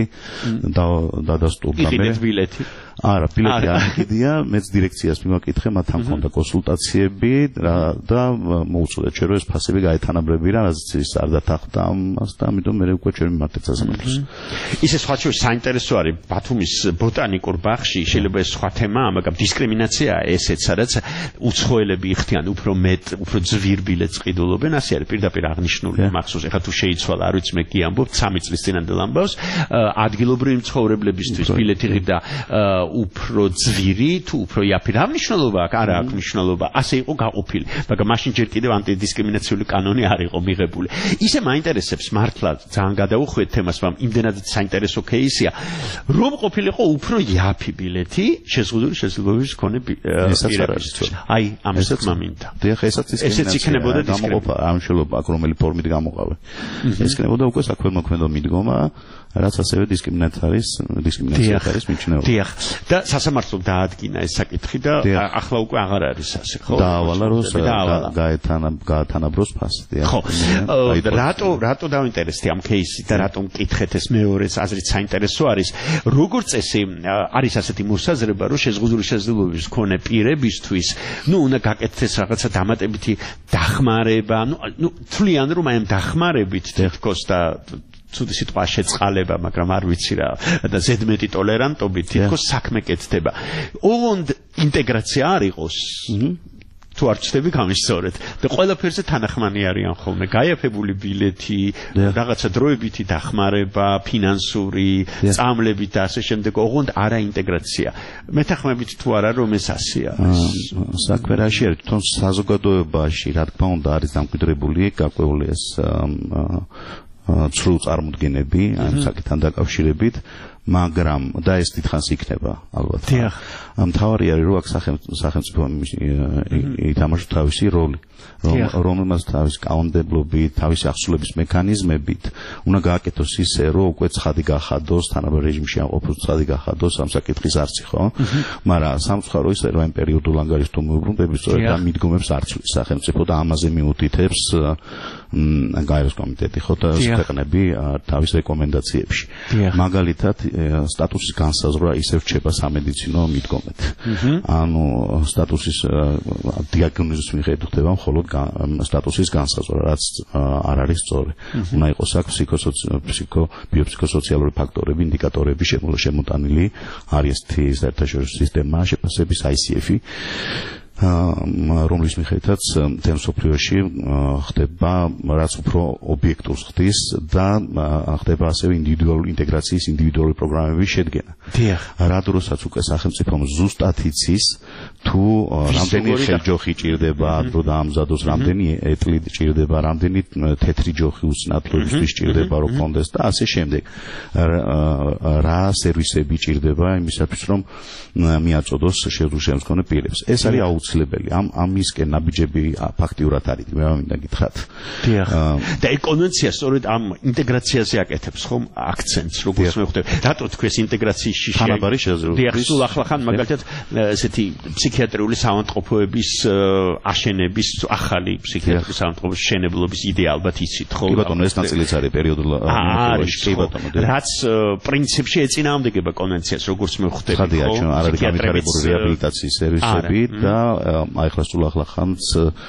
დადასტურდა მე. იყიდეთ ბილეთი? არა, ბილეთი არ იყიდია, მეც დირექციას მივაკითხე, მათთან მქონდა კონსულტაციები და მოუწოდეთ ჩვენ რომ ეს ფასები გაეთანაბრები რა, რაც ის არ დათანხმდა ამას და ამიტომ მე უკვე ჩვენ მიმართეთ სასამართლოს. ისე სხვა შორის საინტერესო არის ბათუმის ბოტანიკურ ბაღში, შეიძლება ეს სხვა თემაა, მაგრამ დისკრიმინაციაა ესეც, სადაც უცხოელები იხდიან უფრო მეტ, უფრო ძვირ ბილეთს ყიდულობენ, ასე არის პირდაპირ აღნიშნული მახსოვს. ეხლა თუ შეიცვალა, არ ვიცი მე კი ამბობ სამი წლის წინანდელ ამბავს, ადგილობრივი მცხოვრებლებისთვის ბილეთი ღირდა უფრო ძვირი თუ უფრო იაფი რა მნიშვნელობა აქვს? არა აქვს მნიშვნელობა, ასე იყო გაყოფილი, მაგრამ მაშინ ჯერ კიდევ ანტიდისკრიმინაციული კანონი არ იყო მიღებული. ისე მაინტერესებს მართლა ძალიან გადაუხვიეთ თემას, მაგრამ იმდენად საინტერესო кейსია, რომ ყოფილიყო უფრო იაფი ბილეთი შეზღუდული შესაძლებლობის მქონე პირებისთვის. აი, ამას თქმა მინდა. დიახ, ესაც ისე იქნებოდა გამოყოფა, ამ შეიძლება აქ რომელი ფორმით გამოყავე. ეს იქნებოდა უკვე საქველმოქმედო მიდგომა მდგომა რაც ასევე დისკრიმინაციის დისკრიმინაციას არის მიჩნეული. დიახ. და სასამართლომ დაადგინა ეს საკითხი და ახლა უკვე აღარ არის ასე, ხო? დაავალა რომ გაეთანა გაათანაბროს ფასი. ხო. რატო რატო დავინტერესდი ამ кейსით და რატომ მკითხეთ ეს მეორეც აზრით საინტერესო არის. როგორც წესი არის ასეთი მოსაზრება, რომ შეზღუდული შესაძლებლობის მქონე პირებისთვის, ну, უნდა გაკეთდეს რაღაცა დამატებითი დახმარება, ну, ну, თვლიან რომ აი ამ დახმარებით თქოს და ცუდი სიტყვა შეწყალება, მაგრამ არ ვიცი რა და ზედმეტი ტოლერანტობით თქოს საქმე კეთდება. ოღონდ ინტეგრაცია არ იყოს. თუ არ ჩნდები გამისწორეთ და ყველაფერზე თანახმანი არიან ხოლმე გაიაფებული ბილეთი, რაღაცა დროებითი დახმარება, ფინანსური, წამლებით და ასე შემდეგ, ოღონდ არა ინტეგრაცია. მეთანხმებით თუ არა რომ ეს ასეა. საქმე რაში არის? თვითონ საზოგადოებაში, რა თქმა უნდა, არის დამკვიდრებული გაკვეული ეს ცრუ წარმოდგენები ამ საკითხთან დაკავშირებით, მაგრამ და ეს დიდხანს იქნება ალბათ. დიახ. მთავარი არის რომ აქ სახელმწიფო ითამაშოს თავისი როლი, რომელმაც თავის კანონმდებლობით, თავისი აღსრულების მექანიზმებით უნდა გააკეთოს ისე, რომ უკვე ცხადი გახადოს, თანაბარ რეჟიმში ამ ყოფილ ცხადი გახადოს ამ საკითხის არცი, ხო? მაგრამ სამწუხარო ისე რომ ამ პერიოდულ ანგარიშთო მოუბრუნდები სწორედ ამ მიდგომებს არ ცვლის სახელმწიფო და ამაზე მიუთითებს გაეროს კომიტეტი, ხო და ქვეყნები თავის რეკომენდაციებში. მაგალითად სტატუსის განსაზღვრა ისევ რჩება სამედიცინო მიდგომით. ანუ სტატუსის დიაგნოზის მიხედვით ხდება მხოლოდ სტატუსის განსაზღვრა, რაც არ არის სწორი. უნდა იყოს აქ ფსიქო ბიოფსიქოსოციალური ფაქტორები, ინდიკატორები შემოტანილი არის ეს საერთაშორისო სისტემა შეფასების I C F-ი. რომლის მიხედვითაც მთელ მსოფლიოში ხდება რაც უფრო ობიექტურს ხდის და ხდება ასევე ინდივიდუალური ინტეგრაციის ინდივიდუალური პროგრამების შედგენა. დიახ. რა დროსაც უკვე სახელმწიფომ ზუსტად იცის თუ რამდენი ხელჯოხი ჭირდება, დრო დაამზადოს, რამდენი ეტლი ჭირდება, რამდენი თეთრი ჯოხი უცნაურისთვის ჭირდება რომ კონდეს და ასე შემდეგ. რა სერვისები ჭირდება იმისათვის რომ მიაწოდოს შეზღუდული მქონე პირებს. ეს არის აუცილებელი. ამ ამისკენ ნაბიჯები ფაქტიურად არის. მე მინდა გითხრათ. დიახ. და ეს კონვენცია სწორედ ამ ინტეგრაციაზე აკეთებს ხომ აქცენტს, როგორც მე ხვდები. რატო თქვენ ინტეგრაციის შიში? თანაბარი შესაძლებლობა. დიახ, სულ ახლა მაგალითად ესეთი ფსიქიატრიული საავადმყოფოების აშენების ახალი ფსიქიატრიული საავადმყოფოს შენებლობის იდეა ალბათ იცით, ხო? კი ბატონო, ეს ნაწილიც არის პერიოდულ არის, კი ბატონო. რაც პრინციპში ეწინააღმდეგება კონვენციას, როგორც მე ხვდები, ხო? ხადია, ჩვენ არ არის განვითარებული რეაბილიტაციის სერვისები და აი ახლა სულ ახლა ხანს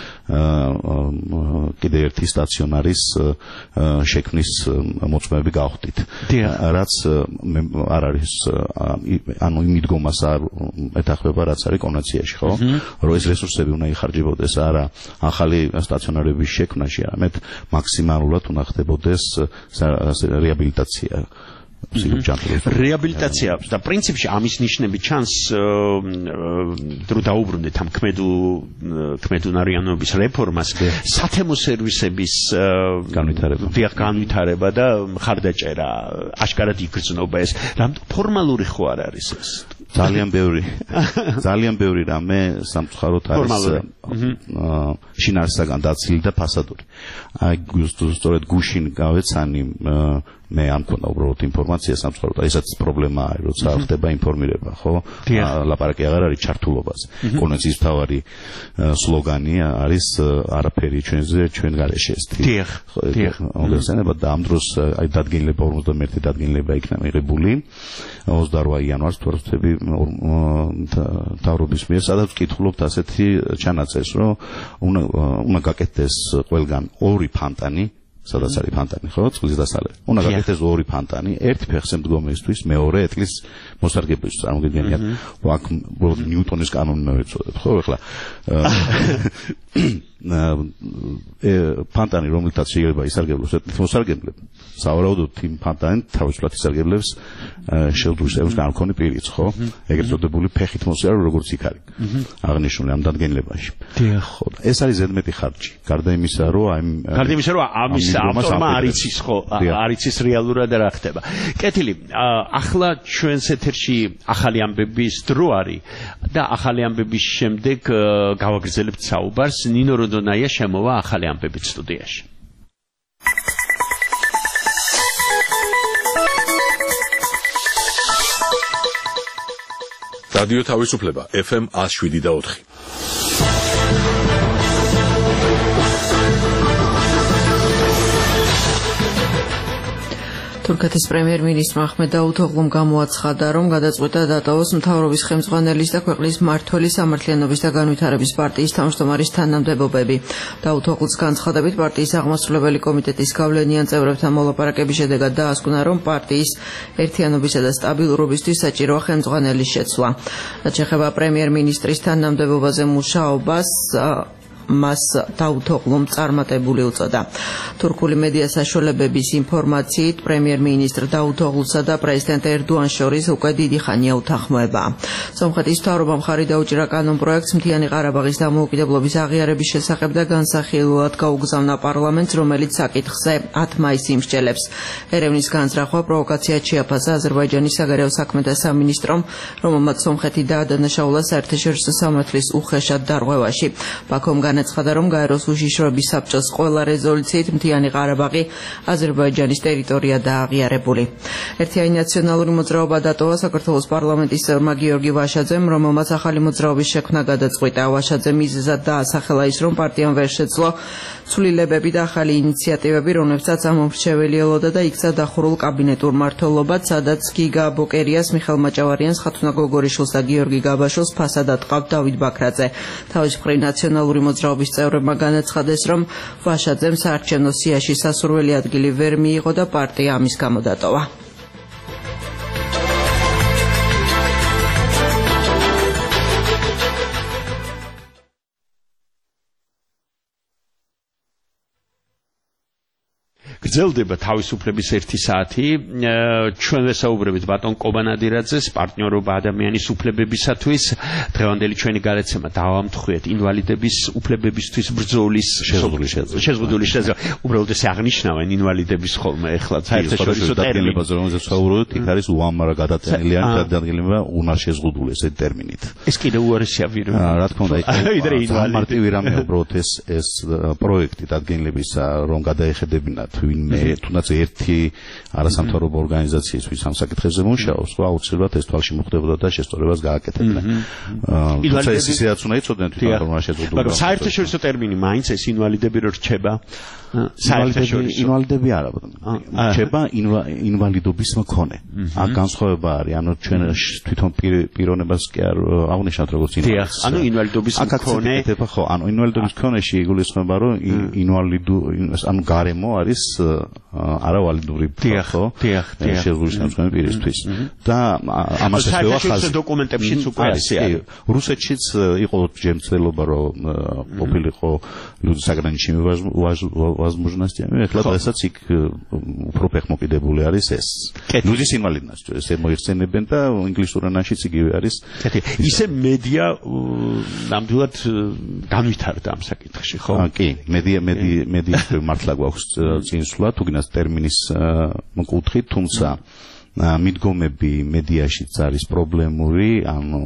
კიდევ ერთი სტაციონარის შექმნის მოწმეები გავხდით. რაც არ არის ანუ იმდგომას არ ეთახმება რაც არის კონვენციაში, ხო? რომ ეს რესურსები უნდა იხარჯებოდეს არა ახალი სტაციონარების შექმნაში, არამედ მაქსიმალურად უნდა ხდებოდეს რეაბილიტაცია. რეაბილიტაცია და პრინციპში ამის ნიშნები ჩანს დრო დაუბრუნდეთ ამ ქმედუნარიანობის რეფორმას, სათემო სერვისების განვითარება. დიახ, განვითარება და მხარდაჭერა აშკარად იგრძნობა ეს. ფორმალური ხო არ არის ეს? ძალიან ბევრი ძალიან ბევრი რამე სამწუხაროდ არის შინაარსისაგან დაცილი და ფასადური. აი სწორედ გუშინ გავეცანი მე ამ მქონდა უბრალოდ ინფორმაცია სამწუხაროდ, ესაც პრობლემა არის, როცა ხდება ინფორმირება, ხო? ლაპარაკი აღარ არის ჩართულობაზე. კონვენციის მთავარი სლოგანი არის არაფერი ჩვენზე, ჩვენ გარეშე ეს. დიახ, დიახ. მოგესწრება და ამ დროს აი დადგენილება ორმოცდამეერთე დადგენილება იქნა მიღებული ოცდაოთხ იანვარს თუ არ ვთქვი მთავრობის მიერ, სადაც ვკითხულობთ ასეთი ჩანაწერს, რომ უნდა უნდა გაკეთდეს ყველგან ორი ფანტანი, სადაც არის ფანტანი, ხო? წყლის დასალევი. უნდა გაკეთდეს ორი ფანტანი, ერთი ფეხზე მდგომისთვის, მეორე ეტლის მოსარგებლისთვის. წარმოგიდგენიათ, აქ უბრალოდ ნიუტონის კანონი მოვეწოდეთ, ხო? ახლა ფანტანი, რომელთაც შეიძლება ისარგებლოს ეტლის მოსარგებლები, სავარაუდოდ იმ ფანტანით თავისუფლად ისარგებლებს შეზღუდული სერვისის განმქონე პირიც, ხო? ეგრეთ წოდებული ფეხით მოსიარულე, როგორც იქ არის აღნიშნული ამ დადგენილებაში. დიახ. ხო, ეს არის ზედმეტი ხარჯი. გარდა იმისა, რომ აი გარდა იმისა, რომ ამის ავტორმა არ იცის, ხო, არ იცის რეალურად რა ხდება. კეთილი, ახლა ჩვენს ეთერში ახალი ამბების დრო არის და ახალი ამბების შემდეგ გავაგრძელებთ საუბარს. ნინო როდონაია შემოვა ახალი ამბებით სტუდიაში. რადიო თავისუფლება ეფ ემ one oh seven და four. თურქეთის პრემიერ-მინისტრმა აჰმედ დაუთოღლუმ გამოაცხადა, რომ გადაწყვეტა დატოვოს მთავრობის ხელმძღვანელის და ქვეყნის მმართველის სამართლიანობის და განვითარების პარტიის თავმჯდომარის თანამდებობები. დაუთოღლუს განცხადებით პარტიის აღმასრულებელი კომიტეტის გავლენიან წევრებთან მოლაპარაკების შედეგად დაასკვნა, რომ პარტიის ერთიანობისა და სტაბილურობისთვის საჭიროა ხელმძღვანელის შეცვლა. რაც შეეხება პრემიერ-მინისტრის თანამდებობაზე მუშაობას, მას დაუთოღლუმ წარმატებული უწოდა. თურქული მედია საშუალებების ინფორმაციით პრემიერ-მინისტრ დაუთოღლუსა და პრეზიდენტ ერდოღანის შორის უკვე დიდი ხანია უთანხმოებაა. სომხეთის მთავრობამ ხარი დაუჭირა კანონპროექტს მთიანი ყარაბაღის დამოუკიდებლობის აღიარების შესახებ და განსახილველად გაუგზავნა პარლამენტს, რომელიც საკითხზე ათი მაისს იმსჯელებს. ერევნის განზრახვა პროვოკაციად შეაფასა აზერბაიჯანის საგარეო საქმეთა სამინისტრომ, რომელმაც სომხეთი დაადანაშაულა საერთაშორისო სამართლის უხეშად დარღვევაში. ბაქომ განაცხადა, რომ გაეროს უშიშროების საბჭოს ყველა რეზოლუციით მთიანი ყარაბაღი აზერბაიჯანის ტერიტორია დააღიარებული. ერთიანი ნაციონალური მოძრაობა დატოვა საქართველოს პარლამენტის წევრმა გიორგი ვაშაძემ, რომელმაც ახალი მოძრაობის შექმნა გადაწყვიტა. ვაშაძემ მიზეზად დაასახელა ის, რომ პარტიამ ვერ შეძლო ცვლილებები და ახალი ინიციატივები, რომლებსაც ამომრჩეველი ელოდა და იქცა დახურულ კაბინეტურ მმართველობად, სადაც გიგა ბოკერიას, მიხელ მაჭავარიანს, ხათუნა გოგორიშვილს და გიორგი გაბაშვილს ფასადად ყავთ დავით ბაქრაძე. თავის მხრივ ნაციონალური მოძრაობის წევრებმა განაცხადეს, რომ ვაშაძემ საარჩევნო სიაში სასურველი ადგილი ვერ მიიღო და პარტია ამის გამო დატოვა. გრძელდება თავისუფლების ერთი საათი. ჩვენ ვესაუბრებით ბატონ კობანადირაძეს, პარტნიორობა ადამიანის უფლებებისათვის. დღევანდელი ჩვენი გადაცემა დავამთხვიეთ ინვალიდების უფლებებისთვის ბრძოლის შეზღუდული შესაძლებლობა. უბრალოდ ეს აღნიშნავენ ინვალიდების ხოლმე ახლა საერთაშორისო ტერმინებზე, რომელზეც ვსაუბრობთ, იქ არის უამარა გადაწყვეტილი გადადგილება უნარშეზღუდული ესე ტერმინით. ეს კიდევ უარესია ვირო. რა თქმა უნდა, იქ მარტივი რამე უბრალოდ ეს ეს პროექტი დადგენილებისა, რომ გადაეხედებინათ ვინმე თუნდაც ერთი არასამთავრობო ორგანიზაციის ვის ამ საკითხებზე მუშაობს, აუცილებლად ეს თვალში მოხდებოდა და შესწორებას გააკეთებდა. თუმცა ეს ისედაც უნდა იცოდნენ თვითონ რომ შეძლებულობა. მაგრამ საერთაშორისო ტერმინი მაინც ეს ინვალიდები რო რჩება საერთაშორისო ინვალიდები არა, რჩება ინვალიდობის მქონე. აქ განსხვავება არის, ანუ ჩვენ თვითონ პიროვნებას კი არ აღნიშნავთ როგორც ინვალიდს. ანუ ინვალიდობის მქონე, ხო, ანუ ინვალიდობის მქონეში იგულისხმება რომ ინვალიდო ანუ გარემო არის არავალიდური ხო? შეზღუდული შემდგომი პირისთვის. და ამას ესევა ხაზი დოკუმენტებშიც უკვე არის. რუსეთშიც იყო ჯემცდელობა რომ ყოფილიყო люди заграничными возможностями. ეხლა დღესაც იქ უფრო ფეხმოკიდებული არის ეს. ლუდის ინვალიდნას ესე მოიხსენებენ და ინგლისურ ენაშიც იგივე არის. ისე მედია ნამდვილად განვითარდა ამ საკითხში, ხო? კი, მედია მედია მართლა გვაქვს წინსვლა თუ გინდათ ტერმინის მკუთხით, თუმცა მიდგომები მედიაშიც არის პრობლემური, ანუ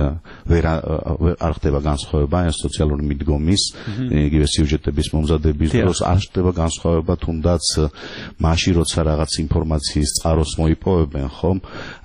ვერ არ ხდება განსხვავება სოციალური მიდგომის, იგივე სიუჟეტების მომზადების დროს არ ხდება განსხვავება, თუნდაც მაშინ როცა რაღაც ინფორმაციის წყაროს მოიპოვებენ, ხომ?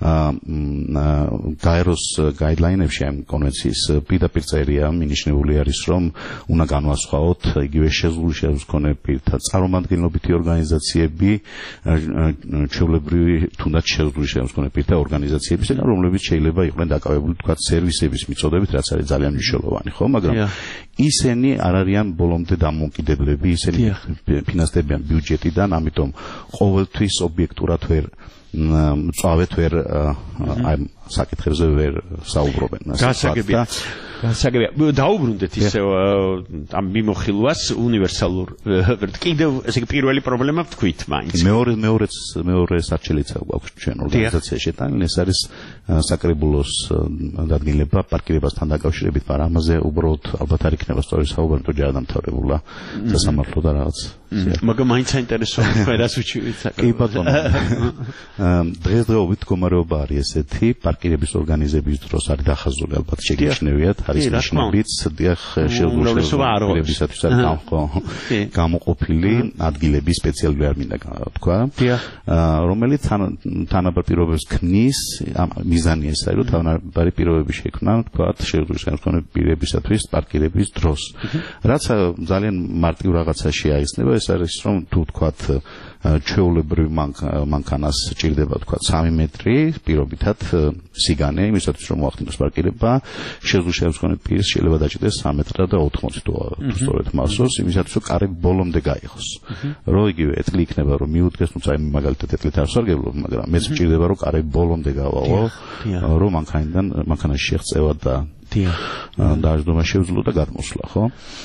გაეროს გაიდლაინებში ამ კონვენციის პირდაპირ წერია მინიშნებული არის, რომ უნდა განვასხვაოთ იგივე შეზღუდული შეძლოს მქონე პირთა წარმომადგენლობითი ორგანიზაციები, ჩვეულებრივი თუნდაც შეზღუდული შეძლოს მქონე პირთა ორგანიზაციებისა, რომლებიც შეიძლება იყვნენ დაკავებული თქვა სერვისების მიწოდებით, რაც არის ძალიან მნიშვნელოვანი, ხო? მაგრამ ისინი არ არიან ბოლომდე დამოუკიდებლები, ისინი ფინანსდებიან ბიუჯეტიდან, ამიტომ ყოველთვის ობიექტურად ვერ წავეთ ვერ აი საკითხებზე ვერ საუბრობენ. გასაგებია. გასაგებია. დაუბრუნდეთ ისე ამ მიმოხილვას უნივერსალურ კიდევ ესე იგი პირველი პრობლემა ვთქვით მაინც. მეორე მეორეც მეორე საჩელიცა გვაქვს ჩვენ ორგანიზაციაში შეტანილი, ეს არის საკრებულოს დადგენილება პარკირებასთან დაკავშირებით, მაგრამ ამაზე უბრალოდ ალბათ არ იქნება სწორი საუბარი, თუ ჯერ დამთავრებულა სასამართლო და რაღაც მაგრამ მაინც საინტერესოა ყველას უჩივით. კი ბატონო. დღესდღეობით მდგომარეობა არის ესეთი, პარკირების ორგანიზების დროს არის დახაზული ალბათ შეგეჩნევიათ, არის ნიშნებიც, დიახ, შეუძლებელობისათვის არის გამოყოფილი ადგილები სპეციალური არ მინდა თქვა, რომელიც თანაბარ პირობებს ქმნის, მიზანი ეს არის, რომ თანაბარი პირობები შექმნა, თქვა, შეუძლებელი პირებისათვის პარკირების დროს. რაც ძალიან მარტივ რაღაცაში აიხსნება, ეს არის რომ თუ თქვათ ჩვეულებრივ მანქანას ჭირდება თქვათ სამი მეტრი პირობითად სიგანე იმისათვის რომ მოახდინოს პარკირება შეუძლებელი პირს შეიძლება დაჭირდეს სამი მეტრი და ოთხმოცი თუ სწორედ მასოს იმისათვის რომ კარი ბოლომდე გაიხოს რომ იგივე ეთლი იქნება რომ მიუდგეს თუმცა მაგალითად ეთლით არ სარგებლობ მაგრამ მეც მჭირდება რომ კარი ბოლომდე გავავალო რომ მანქანიდან მანქანაში შეღწევა და დაждობა შეუძლო და გადმოსვლა, ხო?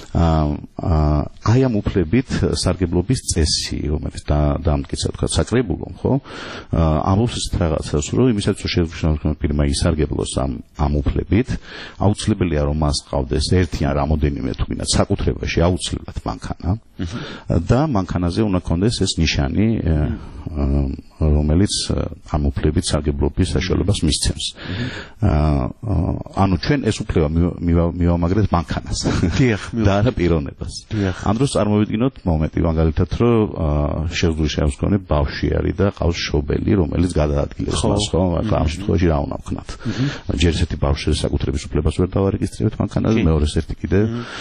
აი ამ უფლებით სარგებლობის წესი, რომელიც დაამტკიცა თქვა საკრებულომ, ხო? ამბობს ის რაღაცას, რომ იმისაც შეუძლო პირმა ისარგებლოს ამ ამ უფლებით, აუცილებელია რომ მას ყავდეს ერთი ან რამოდენიმე თუ გინდათ საკუთრებაში აუცილებლად მანქანა და მანქანაზე უნდა კონდეს ეს ნიშანი რომელიც ამ უფლებით სარგებლობის საშუალებას მისცემს. ანუ ჩვენ ეს უფლება მივამაგრეთ მანქანას. დიახ, და არა პიროვნებას. ამ დროს წარმოვიდგინოთ მომენტი მაგალითად რომ შეუძლებელი მქონე ბავშვი არის და ყავს შობელი რომელიც გადაადგილებს მას, ხო? ამ შემთხვევაში რა უნდა ვქნათ? ჯერ ესეთი ბავშვის საკუთრების უფლებას ვერ დავარეგისტრირებთ მანქანაზე, მეორეს ერთი კიდე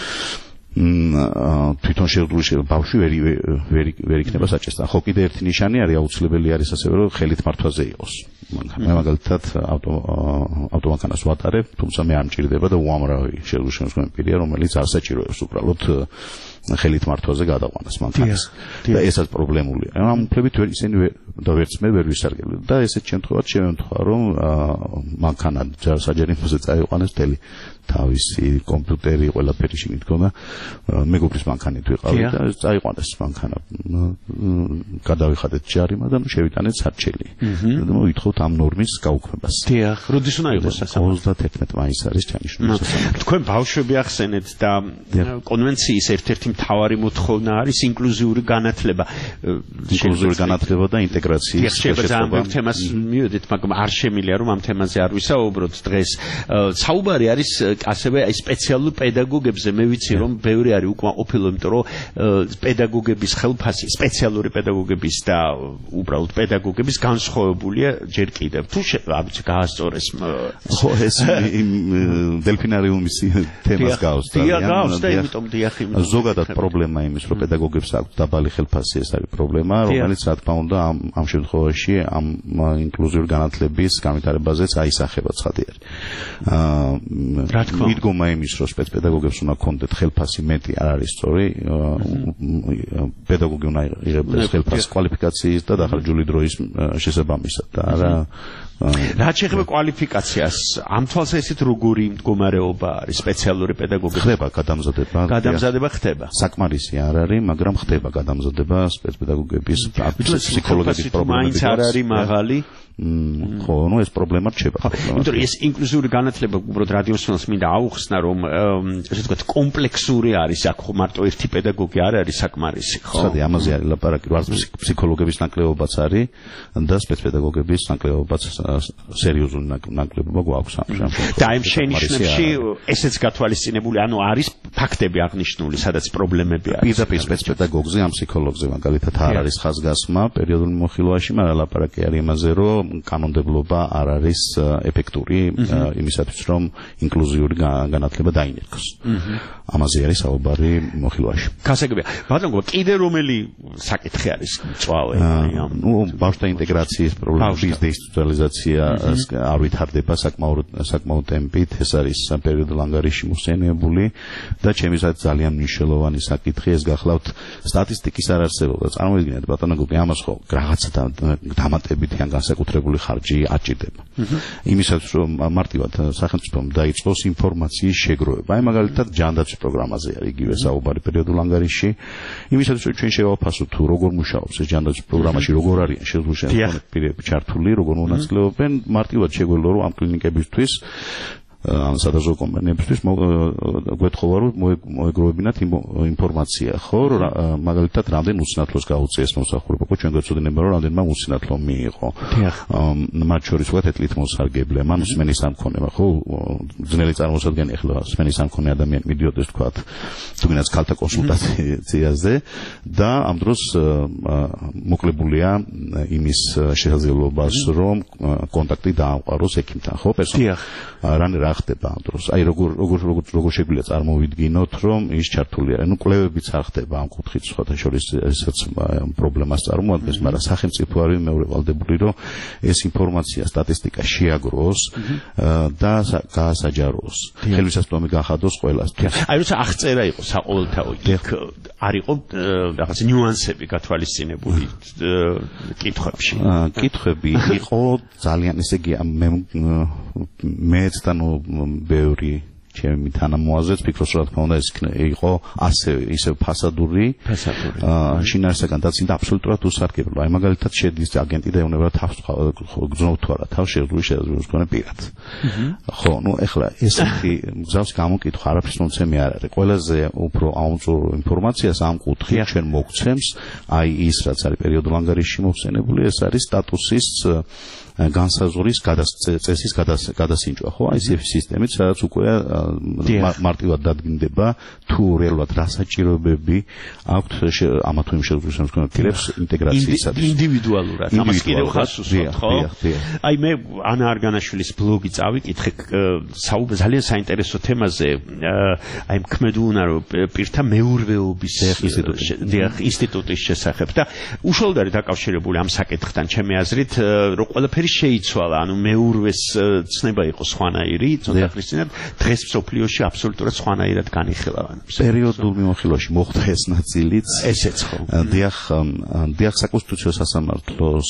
თვითონ შეუძლებელი ბავშვი ვერ ვერ ვერ იქნება საჭესთან. ხო, კიდე ერთი ნიშანი არის აუცილებელი არის ასევე რომ ხელით მართვაზე იყოს. მე მაგალითად ავტომანქანას ვატარებ, თუმცა მე არ მჭირდება და უამრავი შეუძლებელი პირია, რომელიც არ საჭიროებს უბრალოდ ხელით მართვაზე გადაყვანას მანქანას. და ესაც პრობლემულია. ამ უფლებით ვერ ისინი და ვერც მე ვერ ვისარგებლებ და ესეთ შემთხვევაში შემთხვევა რომ მანქანა საჯერიმოზე წაიყვანეს მთელი თავისი კომპიუტერი ყველაფერი შიგნით გქონდა მეგობრის მანქანით ვიყავი და წაიყვანეს მანქანა გადავიხადეთ ჯარიმა და შევიტანეთ სარჩელი და მოვითხოვთ ამ ნორმის გაუქმებას. დიახ, როდის უნდა იყოს ეს? ოცდათერთმეტი მაისს არის ჩანიშნული. თქვენ ბავშვები ახსენეთ და კონვენციის ერთ-ერთი მთავარი მოთხოვნა არის ინკლუზიური განათლება. ინკლუზიური განათლება და ინტეგრაციის შესაძლებლობა. ამ თემას მივედით, მაგრამ არ შემიძლია რომ ამ თემაზე არ ვისაუბროთ დღეს. საუბარი არის ასევე აი სპეციალურ პედაგოგებზე. მე ვიცი რომ ბევრი არის უკმაყოფილო, იმიტომ რომ პედაგოგების ხელფასი, სპეციალური პედაგოგების და უბრალოდ პედაგოგების განსხვავებულია ჯერ კიდევ. თუ არ ვიცი გაასწორეს. ხო, ეს დელფინარიუმის თემას გავს და იმიტომ დიახ, ზოგადად პრობლემა იმის რომ პედაგოგებს აქვს დაბალი ხელფასი, ეს არის პრობლემა, რომელიც რა თქმა უნდა ამ ამ შემთხვევაში ამ ინკლუზიური განათლების განვითარებაზეც აისახება ცხადია. აა მიდგომა იმის რომ სპეცპედაგოგებს უნდა ქონდეთ ხელფასი მეტი არ არის სწორი. პედაგოგი უნდა იღებდეს ხელფასს კვალიფიკაციის და დახარჯული დროის შესაბამისად და არა რაც შეეხება კვალიფიკაციას, ამ თვალსაზრისით როგორი მდგომარეობა არის სპეციალური პედაგოგების? ხდება გადამზადება. გადამზადება ხდება. საკმარისი არ არის, მაგრამ ხდება გადამზადება სპეცპედაგოგების ფსიქოლოგების პრობლემების. მაინც არ არის მაღალი. ხო, ნუ ეს პრობლემა რჩება. იმიტომ რომ ეს ინკლუზიური განათლება უბრალოდ რადიოსმენელს მინდა აუხსნა, რომ ესე ვთქვათ კომპლექსური არის, აქ ხო მარტო ერთი პედაგოგი არ არის საკმარისი, ხო? ხოდი ამაზე არის ლაპარაკი, რომ ფსიქოლოგების ნაკლებობაც არის და სპეცპედაგოგების ნაკლებობაც სერიოზული ნაკლებობა გვაქვს ამ შემთხვევაში. და ამ შენიშვნებში ესეც გათვალისწინებული, ანუ არის ფაქტები აღნიშნული, სადაც პრობლემები არის. პირდაპირ სპეცპედაგოგზე, ამ ფსიქოლოგზე მაგალითად არ არის ხაზგასმა პერიოდულ მოხილვაში, მაგრამ ლაპარაკი არის იმაზე, რომ კანონმდებლობა არ არის ეფექტური იმისათვის, რომ ინკლუზიური განათლება დაინერგოს. ამაზე არის საუბარი მოხილვაში. გასაგებია. ბატონო, კიდე რომელი საკითხი არის მწვავე? ნუ ბავშვთა ინტეგრაციის პრობლემების დეინსტიტუციონალიზაცია არ ვითარდება საკმაოდ საკმაოდ ტემპით. ეს არის პერიოდულ ანგარიში მოსენებული და ჩემისაც ძალიან მნიშვნელოვანი საკითხი. ეს გახლავთ სტატისტიკის არარსებობა. წარმოიდგინეთ ბატონო, ამას ხო რაღაცა დამატებითი ან განსაკუთრებული ხარჯი აჭირდება. იმისათვის რომ მარტივად სახელმწიფომ დაიწყოს ინფორმაციის შეგროვება. აი მაგალითად ჯანდაცვის პროგრამაზე არის იგივე საუბარი პერიოდულ ანგარიში. იმისათვის რომ ჩვენ შევაფასოთ თუ როგორ მუშაობს ეს ჯანდაცვის პროგრამაში, როგორ არიან შეუძლებელი პირები ჩართული, როგორ მონაწილეობენ, მარტივად შეგვეძლო რომ ამ კლინიკებისთვის ან სადაზო კომპანიებისთვის გვეთხოვა რომ მოეგროვებინათ ინფორმაცია, ხო, მაგალითად რამდენ უცნათლოს გაუწიეს მოსახურება, ხო, ჩვენ გვეცოდინება რომ რამდენმა უცნათლო მიიღო. მათ შორის ვთქვათ ეთლით მოსარგებლებმა, მსმენის სამქონემა, ხო, ძნელი წარმოსადგენი ახლა მსმენის სამქონე ადამიანი მიდიოდეს ვთქვათ, თუნდაც ქალთა კონსულტაციაზე და ამ დროს მოკლებულია იმის შესაძლებლობას, რომ კონტაქტი დაამყაროს ექიმთან, ხო, პერსონალთან. რანი რა ხდება ამ დროს? აი როგორ როგორ როგორ შეგვიძლია წარმოვიდგინოთ, რომ ის ჩართულია. ანუ კვლევებიც არ ხდება ამ კუთხით, სხვათა შორის ესაც პრობლემას წარმოადგენს, მაგრამ სახელმწიფო არის მეორე ვალდებული, რომ ეს ინფორმაცია, სტატისტიკა შეაგროს და გაასაჯაროს. ხელმისაწვდომი განხადოს ყველასთვის. აი როცა აღწერა იყო საყოველთაო, იქ არ იყო რაღაც ნიუანსები გათვალისწინებული კითხვებში. კითხვები იყო ძალიან, ესე იგი მე მეც და ნუ ბევრი ჩემი თანამოაზრეც ფიქრობს, რა თქმა უნდა, ეს იყო ასევე ისევ ფასადური, ფასადური. შინაარსაგან დაცინდა აბსოლუტურად უსარგებლო. აი მაგალითად შედის აგენტი და ეუბნება თავს გძნობ თუ არა თავს შეძლული შესაძლებლობის მქონე პირად. ხო, ნუ ეხლა ესეთი გზავს გამოკითხვა არაფრის მომცემი არ არის. ყველაზე უფრო აუმწურო ინფორმაციას ამ კუთხით ჩვენ მოგცემს, აი ის რაც არის პერიოდულ ანგარიშში მოხსენებული, ეს არის სტატუსის განსაზღვრის წესის გადასინჯვა, ხო, აი ეს სისტემით, სადაც უკვე მარტივად დადგინდება თუ რეალურად რა საჭიროებები აქვთ ამა თუ იმ შეძლებს მქონე პირებს ინტეგრაციისათვის. ინდივიდუალურად, ამას კიდევ ხას უსვამთ, ხო? აი მე ანა არგანაშვილის ბლოგი წავიკითხე ძალიან საინტერესო თემაზე, აი მქმედუნარო პირთა მეურვეობის ინსტიტუტის შესახებ და უშუალოდ არის დაკავშირებული ამ საკითხთან ჩემი აზრით, რომ ყველაფერი შეიცვალა, ანუ მეურვეს ცნება იყო სხვანაირი, ცოტა ხნის წინათ, დღეს სოფლიოში აბსოლუტურად სხვანაირად განიხილავენ. პერიოდულ მიმოხილვაში მოხდა ეს ნაწილიც. ესეც ხო. დიახ, დიახ საკონსტიტუციო სასამართლოს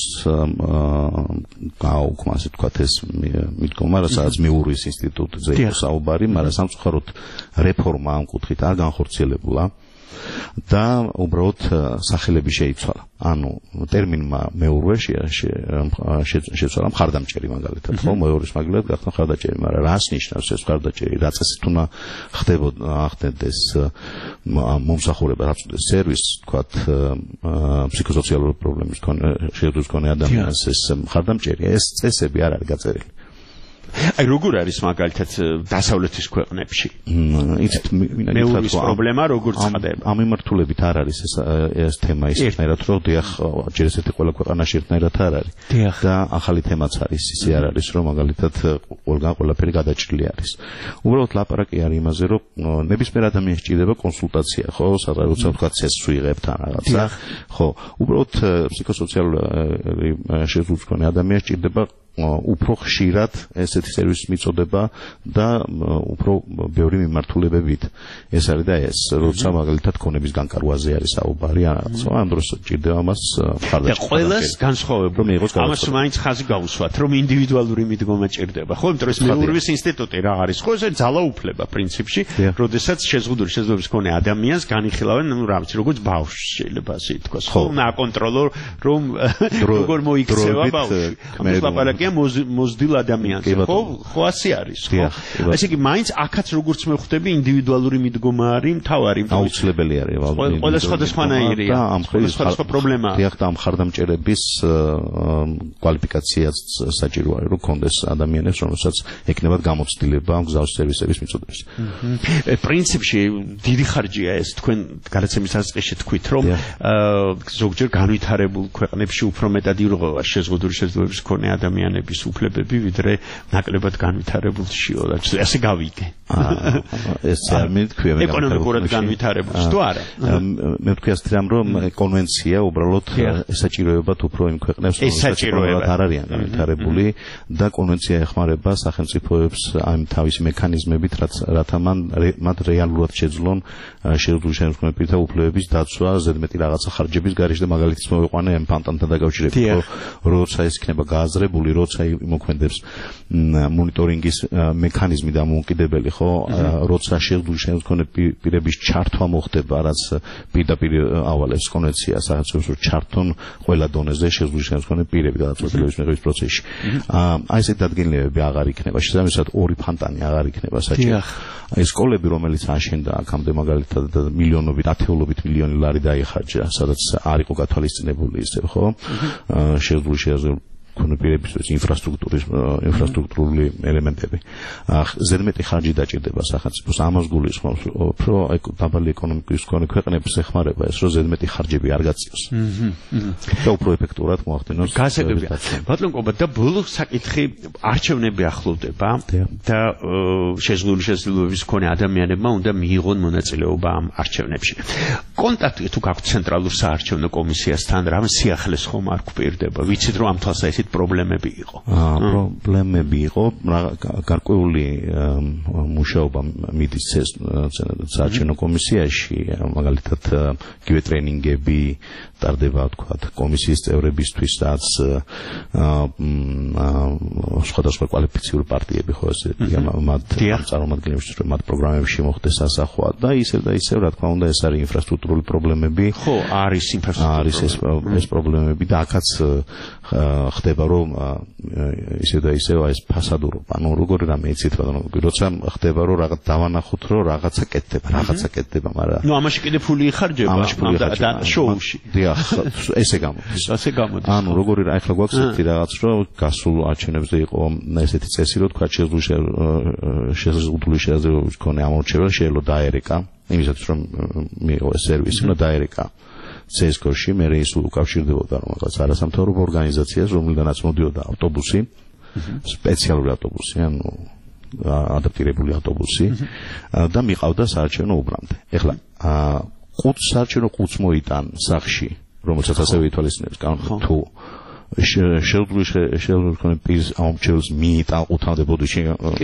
გააუქმა, ასე ვთქვათ, ეს მიდგომა, სადაც მეურვის ინსტიტუტზე იყო საუბარი, მაგრამ სამწუხაროდ რეფორმა ამ კუთხით არ განხორციელებულა. და უბრალოდ სახელები შეიცვალა. ანუ ტერმინმა მეურვე შეცვალა მხარდამჭერი მაგალითად, ხო, მეურის მაგალითად გახდა მხარდამჭერი, მაგრამ რას ნიშნავს ეს მხარდამჭერი? რა წესით უნდა ხდებოდა ახდენდეს მომსახურება, რაც უნდა სერვისი, თქვათ, ფსიქოსოციალური პრობლემის შეძლებს მქონე ადამიანს ეს მხარდამჭერი, ეს წესები არ არის გაწერილი. აი როგორ არის მაგალითად დასავლეთის ქვეყნებში? იცით, მეურის პრობლემა როგორ ცხადდება? ამ მიმართულებით არ არის ეს ეს თემა ისეთნაირად, რომ დიახ, ჯერ ესეთი ყველა ქვეყანაში ერთნაირად არ არის. და ახალი თემაც არის, ისე არ არის, რომ მაგალითად ყველგან ყველაფერი გადაჭრილი არის. უბრალოდ ლაპარაკი არის იმაზე, რომ ნებისმიერ ადამიანს სჭირდება კონსულტაცია, ხო, სადაც როცა ვთქვათ წესს ვიღებთ ან რაღაცა, ხო, უბრალოდ ფსიქოსოციალური შეძლებს მქონე ადამიანს სჭირდება უფრო ხშირად ესეთი სერვისის მიწოდება და უფრო ბევრი მიმართულებებით. ეს არის და ეს, როცა მაგალითად ქონების განკარგვაზე არის საუბარი, ან რაღაცა, ამ დროს ჭირდება მას მხარდაჭერა. და ყველას განსხვავებული. ამას მაინც ხაზი გაუსვათ, რომ ინდივიდუალური მიდგომა ჭირდება. ხო, იმიტომ რომ ეს მეურვის ინსტიტუტი რა არის? ხო, ეს ძალაუფლება პრინციპში, როდესაც შეზღუდული შესაძლებლობის მქონე ადამიანს განიხილავენ, ну, რა ვიცი, როგორც ბავშვს შეიძლება ასე ითქვას. ხო, აკონტროლო, რომ როგორ მოიქცევა ბავშვი. ამას ლაპარაკი მოზდილ ადამიანზე, ხო? ხო ასე არის, ხო? ესე იგი, მაინც აქაც როგორც მევხვდები, ინდივიდუალური მიდგომა არის მთავარი. აუცილებელი არის, ვალდე. ყველა სხვადასხვანაირია. სხვადასხვა პრობლემაა. დიახ, და ამ მხარდამჭერების კვალიფიკაციაც საჭირო არის, რომ კონდეს ადამიანებს, რომელსაც ეკნებათ გამოცდილება გზავის სერვისების მიწოდების. პრინციპში დიდი ხარჯია ეს, თქვენ გადაცემის დასაწყისში თქვით, რომ ზოგჯერ განვითარებულ ქვეყნებში უფრო მეტად ირღვევა შეზღუდული შესაძლებლობის მქონე ადამიანების უფლებები, ვიდრე ნაკლებად განვითარებულშიო. ასე გავიგე. ეს ტერმინი თქვია მე ეკონომიკურად განვითარებულს თუ არა? მე ვთქვი ასე, რომ კონვენცია უბრალოდ ესაჭიროებათ უფრო იმ ქვეყნებს, ესაჭიროებათ არ არიან განვითარებული და კონვენცია ეხმარება სახელმწიფოებს ამ თავისი მექანიზმებით, რათა მათ რეალურად შეძლონ შეძლებული შემდგომი პირთა უფლებების დაცვა, ზედმეტი რაღაცა ხარჯების გარეშე და მაგალითის მოვიყვანე ამ ფანტანთან დაკავშირებით, როცა ეს იქნება გააზრებული, რომ როცა იმოქმედებს მონიტორინგის მექანიზმი და მოუკიდებელი, ხო, როცა შეზღუდული შემდგომი პირების ჩართვა მოხდება, რაც პირდაპირ ავალებს კონვენციას, სახელმწიფოს ჩართონ ყველა დონეზე შეზღუდული შემდგომი პირები გადაწყვეტილების მიღების პროცესში. აი ესეთ დადგენილებები აღარ იქნება, შესაბამისად ორი ფანტანი აღარ იქნება საჭირო. აი სკოლები, რომელიც აშენდა აქამდე მაგალითად მილიონობით, ათეულობით მილიონი ლარი დაიხარჯა, სადაც არ იყო გათვალისწინებული ისე, ხო? შეზღუდული შემდგომი კონვერტირების ინფრასტრუქტურის ინფრასტრუქტურული ელემენტები. ზედმეტი ხარჯი დაჭირდება სახელმწიფოს ამას გულისხმობს, რომ დაბალი ეკონომიკის მქონე ქვეყნებს ეხმარება ეს, რომ ზედმეტი ხარჯები არ გაწიოს. და უფრო ეფექტურად მოახდინოს გასაგებია. ბატონო კობა, და ბოლო საკითხი არჩევნები ახლოვდება და შეზღუდული შესაძლებლობის მქონე ადამიანებმა უნდა მიიღონ მონაწილეობა ამ არჩევნებში. კონტაქტი თუ გაქვთ ცენტრალურ საარჩევნო კომისიასთან, რამე სიახლეს ხომ არ გვპირდება? ვიცით რომ ამ თვალსაზრისით პრობლემები იყო. პრობლემები იყო, გარკვეული მუშაობა მიდის საარჩევნო კომისიაში, მაგალითად იგივე ტრენინგები ტარდება, თქვათ, კომისიის წევრებისთვის, რაც სხვადასხვა კვალიფიციური პარტიები ხო ესე მათ წარმომადგენლებისთვის, რომ მათ პროგრამებში მოხდეს ასახვა და ისევ და ისევ, რა თქმა უნდა, ეს არის ინფრასტრუქტურული პრობლემები. ხო, არის ინფრასტრუქტურული. არის ეს ეს პრობლემები და აქაც ხდება რომ ისე და ისე ეს ფასადურობა, ანუ როგორი რამე იცით ბატონო, როცა ხდება რომ რაღაც დავანახოთ რომ რაღაცა კეთდება, რაღაცა კეთდება, მაგრამ ნუ ამაში კიდე ფული იხარჯება და შოუში. დიახ, ესე გამოდის. ასე გამოდის. ანუ როგორი რა ახლა გვაქვს ერთი რაღაც რომ გასულ არჩევნებზე იყო ესეთი წესი რომ თქვა შეზღუდული შესაძლებლობის მქონე ამორჩეველ შეიძლება დაერეკა, იმისათვის რომ მიიღო ეს სერვისი, უნდა დაერეკა ცესკოში, მე ის უკავშირდებოდა რომ რაღაც არასამთავრობო ორგანიზაციას, რომლიდანაც მოდიოდა ავტობუსი, სპეციალური ავტობუსი, ანუ ადაპტირებული ავტობუსი და მიყავდა საარჩევნო უბრამდე. ეხლა ყუთს საარჩევნო ყუთს მოიტან სახში, რომელსაც ასევე ითვალისწინებს კანონი, თუ შეზღუდული შესაძლებლობის პირს ამორჩეველს მიიტან ყუთამდე ბოდიში,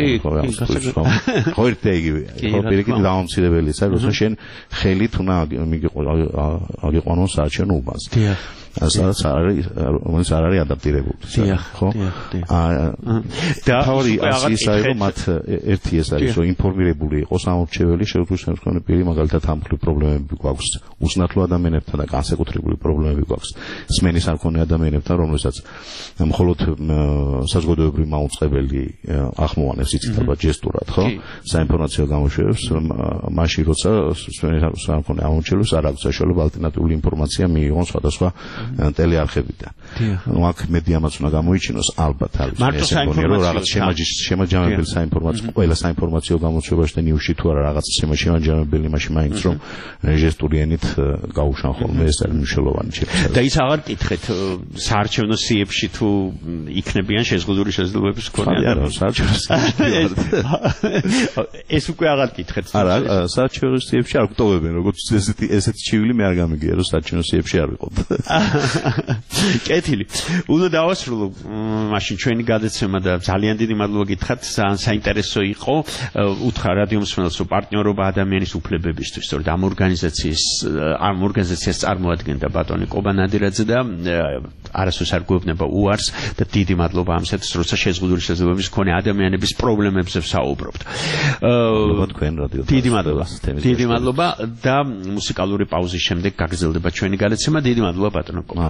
ხო ერთი იგივე, ხო პირიქით დაუმცირებელიც არის, როცა შენ ხელით უნდა აგიყვანო საარჩევნო უბანს. სადაც არის, რომელიც არ არის ადაპტირებული, ხო? და თავი ის არის, რომ მათ ერთი ეს არის, რომ ინფორმირებული იყოს ამორჩეველი შეზღუდული შემდგომი პირი, მაგალითად ამ მხრივ პრობლემები გვაქვს უსნათლო ადამიანებთან და განსაკუთრებული პრობლემები გვაქვს სმენის არ მქონე ადამიანებთან, რომელსაც მხოლოდ საზოგადოებრივი მაუწყებელი ახმოვანებს იცით ალბათ ჯესტურად, ხო? საინფორმაციო გამოშვებას, მაშინ როცა სმენის არ მქონე ამორჩეველს არ აქვს საშუალება ალტერნატიული ინფორმაცია მიიღონ სხვადასხვა ტელეარხებიდან. ნუ აქ მედიამაც უნდა გამოიჩინოს, ალბათ არის ეს მგონი რომ რაღაც შემაჯამებელი საინფორმაციო, ყველა საინფორმაციო გამოშვებაში და ნიუსში თუ არა რაღაც შემაჯამებელი მაშინ მაინც რომ ჟესტური ენით გაუშან ხოლმე, ეს არის მნიშვნელოვანი შეფასება. და ის აღარ კითხეთ საარჩევნო სიებში თუ იქნებიან შეზღუდული შესაძლებლობის მქონე არა, საარჩევნო ეს უკვე აღარ კითხეთ. არა, საარჩევნო სიებში არ გვტოვებენ, როგორც ესეთი ესეთი ჩივილი მე არ გამიგია რომ საარჩევნო სიებში არ ვიყოთ. კეთილი. უნდა დავასრულო მაშინ ჩვენი გადაცემა და ძალიან დიდი მადლობა გითხრათ, ძალიან საინტერესო იყო. უთხრა რადიო მსმენელს რომ პარტნიორობა ადამიანის უფლებებისთვის, სწორედ ამ ორგანიზაციის ამ ორგანიზაციას წარმოადგენდა ბატონი კობა ნადირაძე და არასდროს არ გვეუბნება უარს და დიდი მადლობა ამისათვის, როცა შეზღუდული შესაძლებლობის მქონე ადამიანების პრობლემებზე ვსაუბრობთ. დიდი მადლობა. დიდი მადლობა და მუსიკალური პაუზის შემდეგ გაგრძელდება ჩვენი გადაცემა. დიდი მადლობა ბატონო კობა.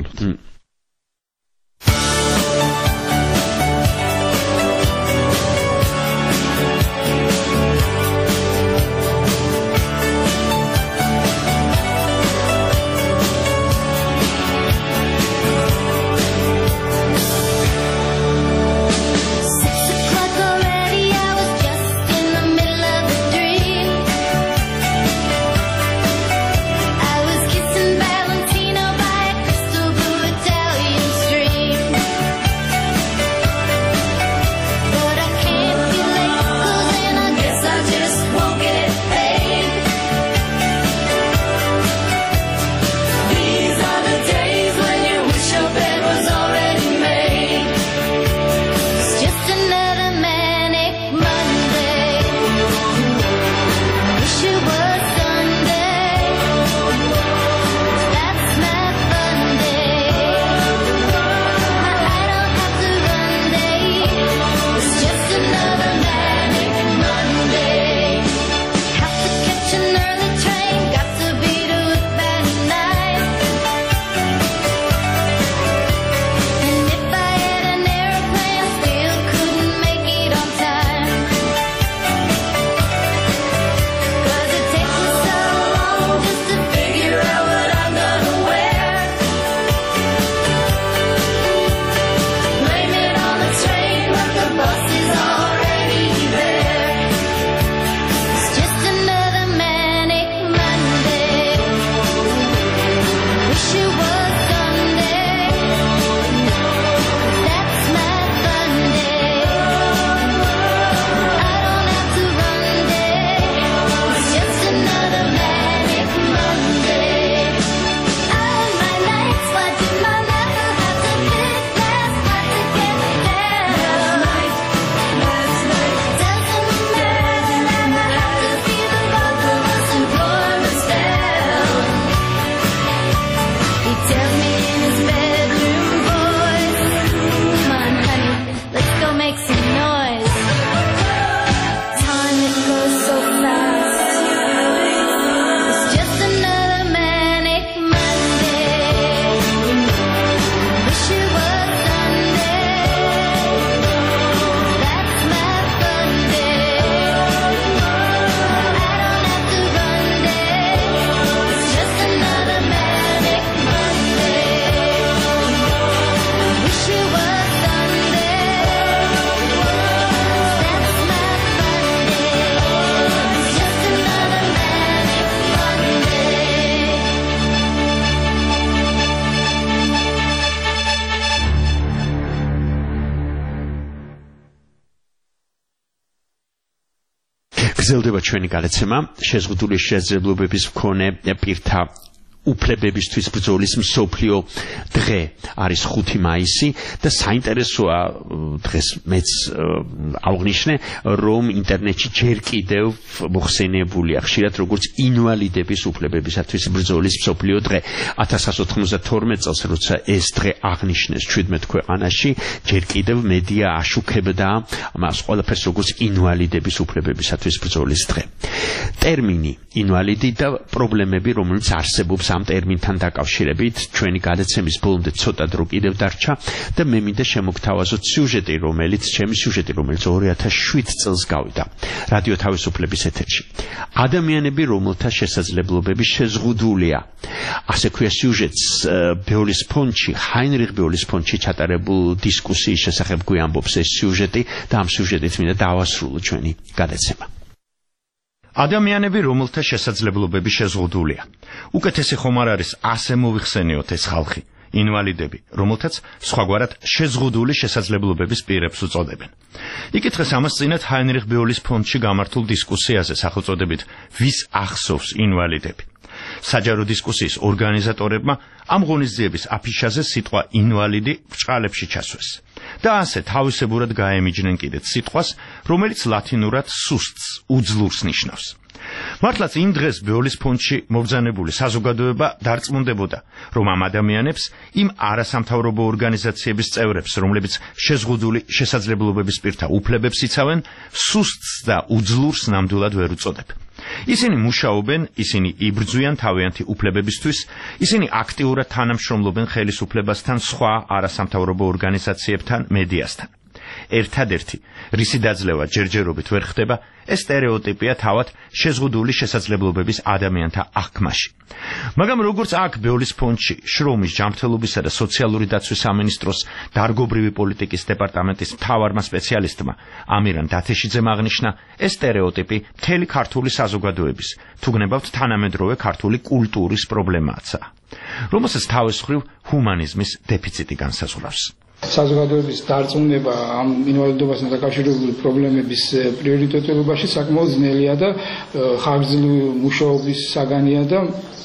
I was kissing Valentino by a crystal blue attack. გრძელდება ჩვენი გადაცემა შეზღუდული შესაძლებლობების მქონე პირთა უფლებებისთვის ბრძოლის მსოფლიო დღე არის ხუთი მაისი და საინტერესოა დღეს მეც აღნიშნე რომ ინტერნეტში ჯერ კიდევ მოხსენებულია ხშირად როგორც ინვალიდების უფლებებისათვის ბრძოლის მსოფლიო დღე ათას ცხრაასა ოთხმოცდათორმეტ წელს როცა ეს დღე აღნიშნეს შვიდმეტ ქვეყანაში ჯერ კიდევ მედია აშუქებდა ამას ყველაფერს როგორც ინვალიდების უფლებებისათვის ბრძოლის დღე ტერმინი ინვალიდი და პრობლემები რომელიც არსებობს ამ ტერმინთან დაკავშირებით ჩვენი გადაცემის ბოლომდე ცოტა დრო კიდევ დარჩა და მე მინდა შემოგთავაზოთ სიუჟეტი რომელიც ჩემი სიუჟეტი რომელიც ორი ათას შვიდ წელს გავიდა რადიო თავისუფლების ეთერში ადამიანები რომელთა შესაძლებლობები შეზღუდულია ასე ქვია სიუჟეტს ბეოლის ფონდში ჰაინრიხ ბეოლის ფონდში ჩატარებულ დისკუსიის შესახებ გვიამბობს ეს სიუჟეტი და ამ სიუჟეტით მინდა დავასრულო ჩვენი გადაცემა ადამიანები რომელთა შესაძლებლობები შეზღუდულია უკეთესი ხომ არ არის ასე მოვიხსენიოთ ეს ხალხი ინვალიდები რომელთაც სხვაგვარად შეზღუდული შესაძლებლობების პირებს უწოდებენ იკითხეს ამას წინათ ჰაინრიხ ბეოლის ფონდში გამართულ დისკუსიაზე სახელწოდებით ვის ახსოვს ინვალიდები საჯარო დისკუსიის ორგანიზატორებმა ამ ღონისძიების აფიშაზე სიტყვა ინვალიდი ბრჭყალებში ჩასვეს და ასე თავისებურად გაემიჯნენ კიდეც სიტყვას რომელიც ლათინურად სუსტს უძლურს ნიშნავს მართლაც იმ დღეს ბეოლის ფონდში მობრძანებული საზოგადოება დარწმუნდებოდა რომ ამ ადამიანებს იმ არასამთავრობო ორგანიზაციების წევრებს რომლებიც შეზღუდული შესაძლებლობების პირთა უფლებებს იცავენ სუსტს და უძლურს ნამდვილად ვერ უწოდებ ისინი მუშაობენ ისინი იბრძვიან თავიანთი უფლებებისთვის ისინი აქტიურად თანამშრომლობენ ხელისუფლებასთან სხვა არასამთავრობო ორგანიზაციებთან მედიასთან ერთადერთი რისი დაძლევა ჯერჯერობით ვერ ხდება ეს სტერეოტიპია თავად შეზღუდული შესაძლებლობების ადამიანთა აღქმაში მაგრამ როგორც აქ ბეოლის ფონდში შრომის ჯანმრთელობისა და სოციალური დაცვის სამინისტროს დარგობრივი პოლიტიკის დეპარტამენტის მთავარმა სპეციალისტმა ამირან დათეშიძემ აღნიშნა ეს სტერეოტიპი მთელი ქართული საზოგადოების თუ გნებავთ თანამედროვე ქართული კულტურის პრობლემაა რომელსაც თავის მხრივ ჰუმანიზმის დეფიციტი განსაზღვრავს საზოგადოების დარწმუნება ამ ინვალიდობასთან დაკავშირებული პრობლემების პრიორიტეტებობაში საკმაოდ ძნელია და ხანგრძლივი მუშაობის საგანია და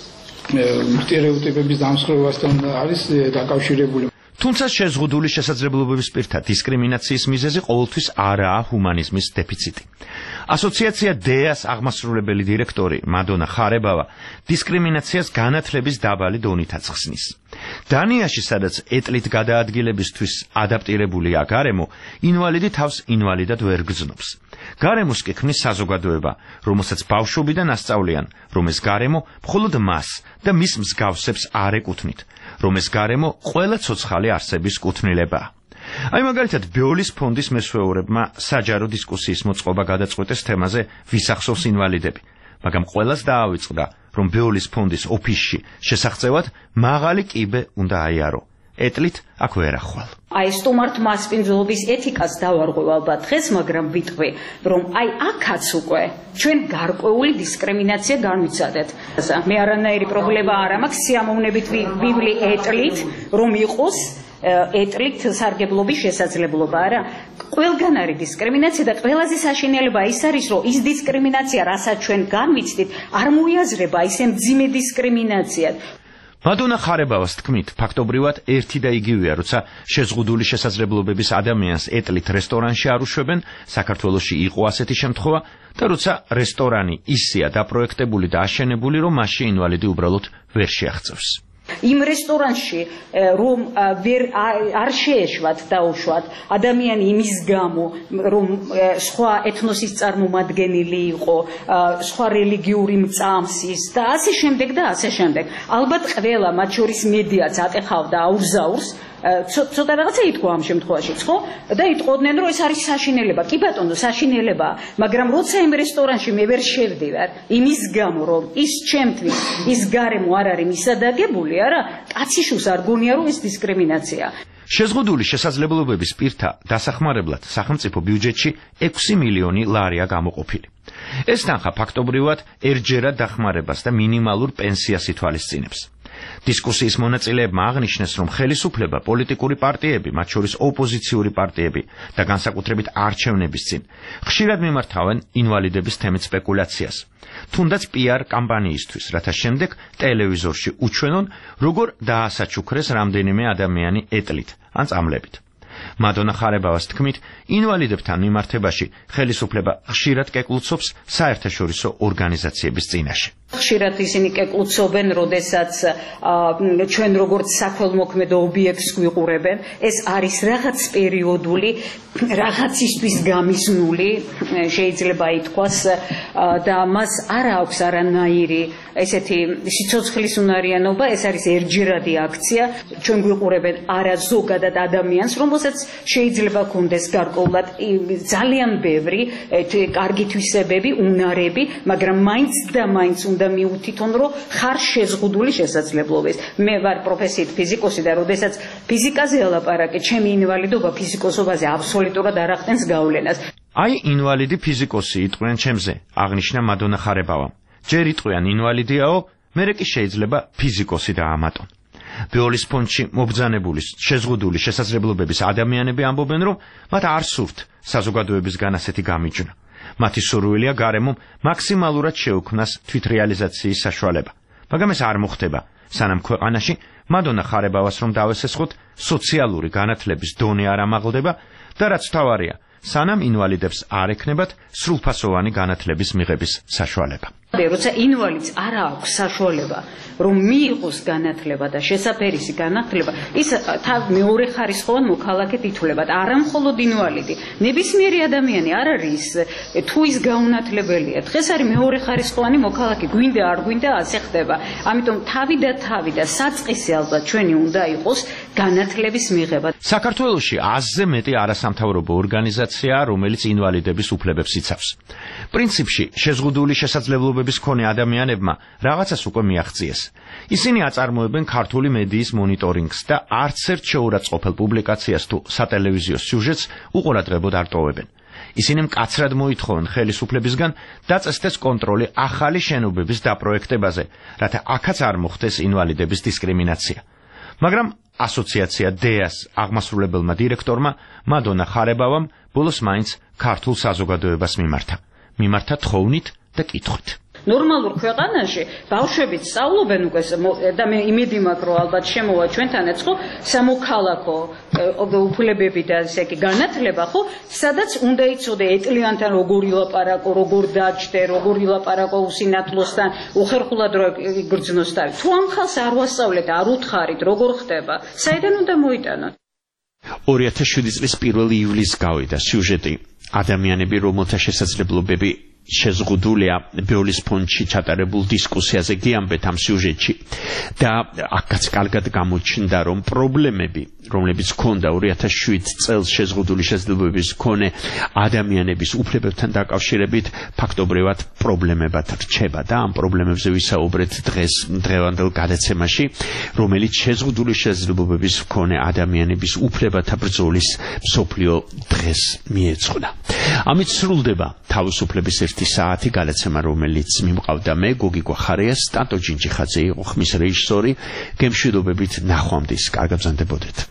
სტერეოტიპების დამსხვრევასთან არის დაკავშირებული თუმცა შეზღუდული შესაძლებლობების პირთა დისკრიმინაციის მიზეზი ყოველთვის არაა ჰუმანიზმის დეფიციტი ასოციაცია დეას აღმასრულებელი დირექტორი მადონა ხარებავა დისკრიმინაციას განათლების დაბალი დონით აცხსნის დანიაში სადაც ეტლით გადაადგილებისთვის ადაპტირებულია გარემო ინვალიდი თავს ინვალიდად ვერ გრძნობს გარემოს კი ქმნის საზოგადოება რომელსაც ბავშვობიდან ასწავლიან რომ ეს გარემო მხოლოდ მას და მის მსგავსებს არ ეკუთვნით რომ ეს გარემო ყველა ცოცხალი არსების კუთვნილებაა აი მაგალითად ბეოლის ფონდის მესვეურებმა საჯარო დისკუსიის მოწყობა გადაწყვეტეს თემაზე ვის ახსოვს ინვალიდები მაგრამ ყველას დაავიწყდა რომ ბეოლის ფონდის ოფისში შესახწევად მაღალი კიბე უნდა აიარო ეტლით აქ ვერ ახვალ აი სტუმართ მასპინძლობის ეთიკას დავარღვევ ალბათ დღეს მაგრამ ვიტყვი რომ აი აქაც უკვე ჩვენ გარკვეული დისკრიმინაცია განვიცადეთ მე არანაირი პრობლემა არ მაქვს სიამოვნებით ვივლი ეტლით რომ იყოს ეტლით სარგებლობის შესაძლებლობა არა ყველგან არის დისკრიმინაცია და ყველაზე საშინელება ის არის რომ ის დისკრიმინაცია რასაც ჩვენ განვიცდით არ მოიაზრება ისე მძიმე დისკრიმინაციად მადონა ხარებავას თქმით ფაქტობრივად ერთი და იგივეა როცა შეზღუდული შესაძლებლობების ადამიანს ეტლით რესტორანში არ უშვებენ საქართველოში იყო ასეთი შემთხვევა და როცა რესტორანი ისეა დაპროექტებული და აშენებული რომ მასში ინვალიდი უბრალოდ ვერ შეაღწევს იმ რესტორანში რომ ვერ არ შეეშვათ დაუშვათ ადამიანი იმის გამო რომ სხვა ეთნოსის წარმომადგენელი იყო სხვა რელიგიური მწამსის და ასე შემდეგ და ასე შემდეგ ალბათ ყველა მათ შორის მედიაც ატეხავდა აურზაურს ცოტა რაღაცა ითქვა ამ შემთხვევაშიც ხო და იტყოდნენ რომ ეს არის საშინელება კი ბატონო საშინელებაა მაგრამ როცა იმ რესტორანში მე ვერ შევდივარ იმის გამო რომ ის ჩემთვის ის გარემო არ არის მისადაგებული არა კაციშუს არ გონია რომ ეს დისკრიმინაციაა შეზღუდული შესაძლებლობების პირთა დასახმარებლად სახელმწიფო ბიუჯეტში ექვსი მილიონი ლარია გამოყოფილი ეს თანხა ფაქტობრივად ერთჯერად დახმარებას და მინიმალურ პენსიას ითვალისწინებს დისკუსიის მონაწილეებმა აღნიშნეს, რომ ხელისუფლება, პოლიტიკური პარტიები, მათ შორის ოპოზიციური პარტიები და განსაკუთრებით არჩევნების წინ ხშირად მიმართავენ ინვალიდების თემით სპეკულაციას, თუნდაც პიარ კამპანიისთვის, რათა შემდეგ ტელევიზორში უჩვენონ, როგორ დაასაჩუქრეს რამდენიმე ადამიანი ეტლით ან წამლებით. მადონა ხარებავას თქმით, ინვალიდებთან მიმართებაში ხელისუფლება ხშირად კეკლუცობს საერთაშორისო ორგანიზაციების წინაშე. ხშირად ისინი კეკლუცობენ, როდესაც ჩვენ როგორც საქველმოქმედო ობიექტს გვიყურებენ, ეს არის რაღაც პერიოდული, რაღაცისთვის გამიზნული, შეიძლება ითქვას, და მას არ აქვს არანაირი ესეთი სიცოცხლის უნარიანობა, ეს არის ერთჯერადი აქცია, ჩვენ გვიყურებენ არა ზოგადად ადამიანს, რომელსაც შეიძლება ქონდეს გარკვეულად ძალიან ბევრი კარგი თვისებები, უნარები, მაგრამ მაინც და მაინც უნდა მიუთითონ, რომ ხარ შეზღუდული შესაძლებლობების. მე ვარ პროფესიით ფიზიკოსი და როდესაც ფიზიკაზე ელაპარაკე, ჩემი ინვალიდობა ფიზიკოსობაზე აბსოლუტურად არ ახდენს გავლენას. აი, ინვალიდი ფიზიკოსი იტყვიან ჩემზე, აღნიშნა მადონა ხარებავამ. ჯერ იტყვიან ინვალიდიაო, მერე კი შეიძლება ფიზიკოსი დაამატონ. ბეოლის ფონდში მობრძანებული შეზღუდული შესაძლებლობების ადამიანები ამბობენ, რომ მათ არ სურთ საზოგადოებისგან ასეთი გამიჯვნა. მათი სურვილია გარემომ მაქსიმალურად შეუქმნას თვითრეალიზაციის საშუალება. მაგრამ ეს არ მოხდება, სანამ ქვეყანაში მადონა ხარებავას რომ დავესესხოთ, სოციალური განათლების დონე არ ამაღლდება და რაც თავარია, სანამ ინვალიდებს არ ექნებათ სრულფასოვანი განათლების მიღების საშუალება. როცა ინვალიდს არ აქვს საშუალება, რომ მიიღოს განათლება და შესაფერისი განათლება, ის თავ მეორე ხარისხოვან მოქალაქედ ითვლება. არა მხოლოდ ინვალიდი, ნებისმიერი ადამიანი არ არის თუ ის გაუნათლებელია. დღეს არის მეორე ხარისხოვანი მოქალაქე, გვინდა არ გვინდა ასე ხდება. ამიტომ თავი და თავი და საწყისი ალბათ ჩვენი უნდა იყოს განათლების მიღება. საქართველოში ათზე მეტი არასამთავრობო ორგანიზაციაა, რომელიც ინვალიდების უფლებებს იცავს. პრინციპში შეზღუდული შესაძლებლობების მქონე ადამიანებმა რაღაცას უკვე მიაღწიეს. ისინი აწარმოებენ ქართული მედიის მონიტორინგს და არც ერთ შეურაცხყოფელ პუბლიკაციას თუ სატელევიზიო სიუჟეტს უყურადღებოდ არ ტოვებენ. ისინი მკაცრად მოითხოვენ ხელისუფლებისგან დაწესდეს კონტროლი ახალი შენობების დაპროექტებაზე, რათა აქაც არ მოხდეს ინვალიდების დისკრიმინაცია. მაგრამ ასოციაცია დეას აღმასრულებელმა დირექტორმა მადონა ხარებავამ ბოლოს მაინც ქართულ საზოგადოებას მიმართა. მიმართა თხოვნით და კითხვით. ნორმალურ ქვეყანაში ბავშვები სწავლობენ უკვე და მე იმედი მაქვს, რომ ალბათ შემოვა ჩვენთანაც ხო სამოქალაქო უფლებები და ესე იგი განათლება, ხო, სადაც უნდა იცოდე ეტლიანთან როგორ ილაპარაკო, როგორ დაჯდე, როგორ ილაპარაკო უსინათლოსთან, უხერხულად რო იგრძნოს თავი. თუ ამ ხალხს არ ვასწავლეთ, არ უთხარით, როგორ ხდება, საიდან უნდა მოიტანოთ? ორი ათას შვიდი წლის პირველი ივლისს გავიდა სიუჟეტი ადამიანები, რომელთა შესაძლებლობები შეზღუდულია ბეოლის ფონდში ჩატარებულ დისკუსიაზე გიამბეთ ამ სიუჟეტში და აქაც კარგად გამოჩნდა, რომ პრობლემები, რომლებიც ჰქონდა ორი ათას შვიდ წელს შეზღუდული შესაძლებლობების მქონე ადამიანების უფლებებთან დაკავშირებით, ფაქტობრივად პრობლემებად რჩება და ამ პრობლემებზე ვისაუბრეთ დღეს დღევანდელ გადაცემაში, რომელიც შეზღუდული შესაძლებლობების მქონე ადამიანების უფლებათა ბრძოლის მსოფლიო დღეს მიეძღვნა. ამით სრულდება თავისუფლების ერთი საათი გადაცემა, რომელიც მიმყავდა მე, გოგი გვახარია, სტატო ჯინჯიხაძე იყო ხმის რეჟისორი. გემშვიდობებით ნახვამდის, კარგად ბრძანდებოდეთ.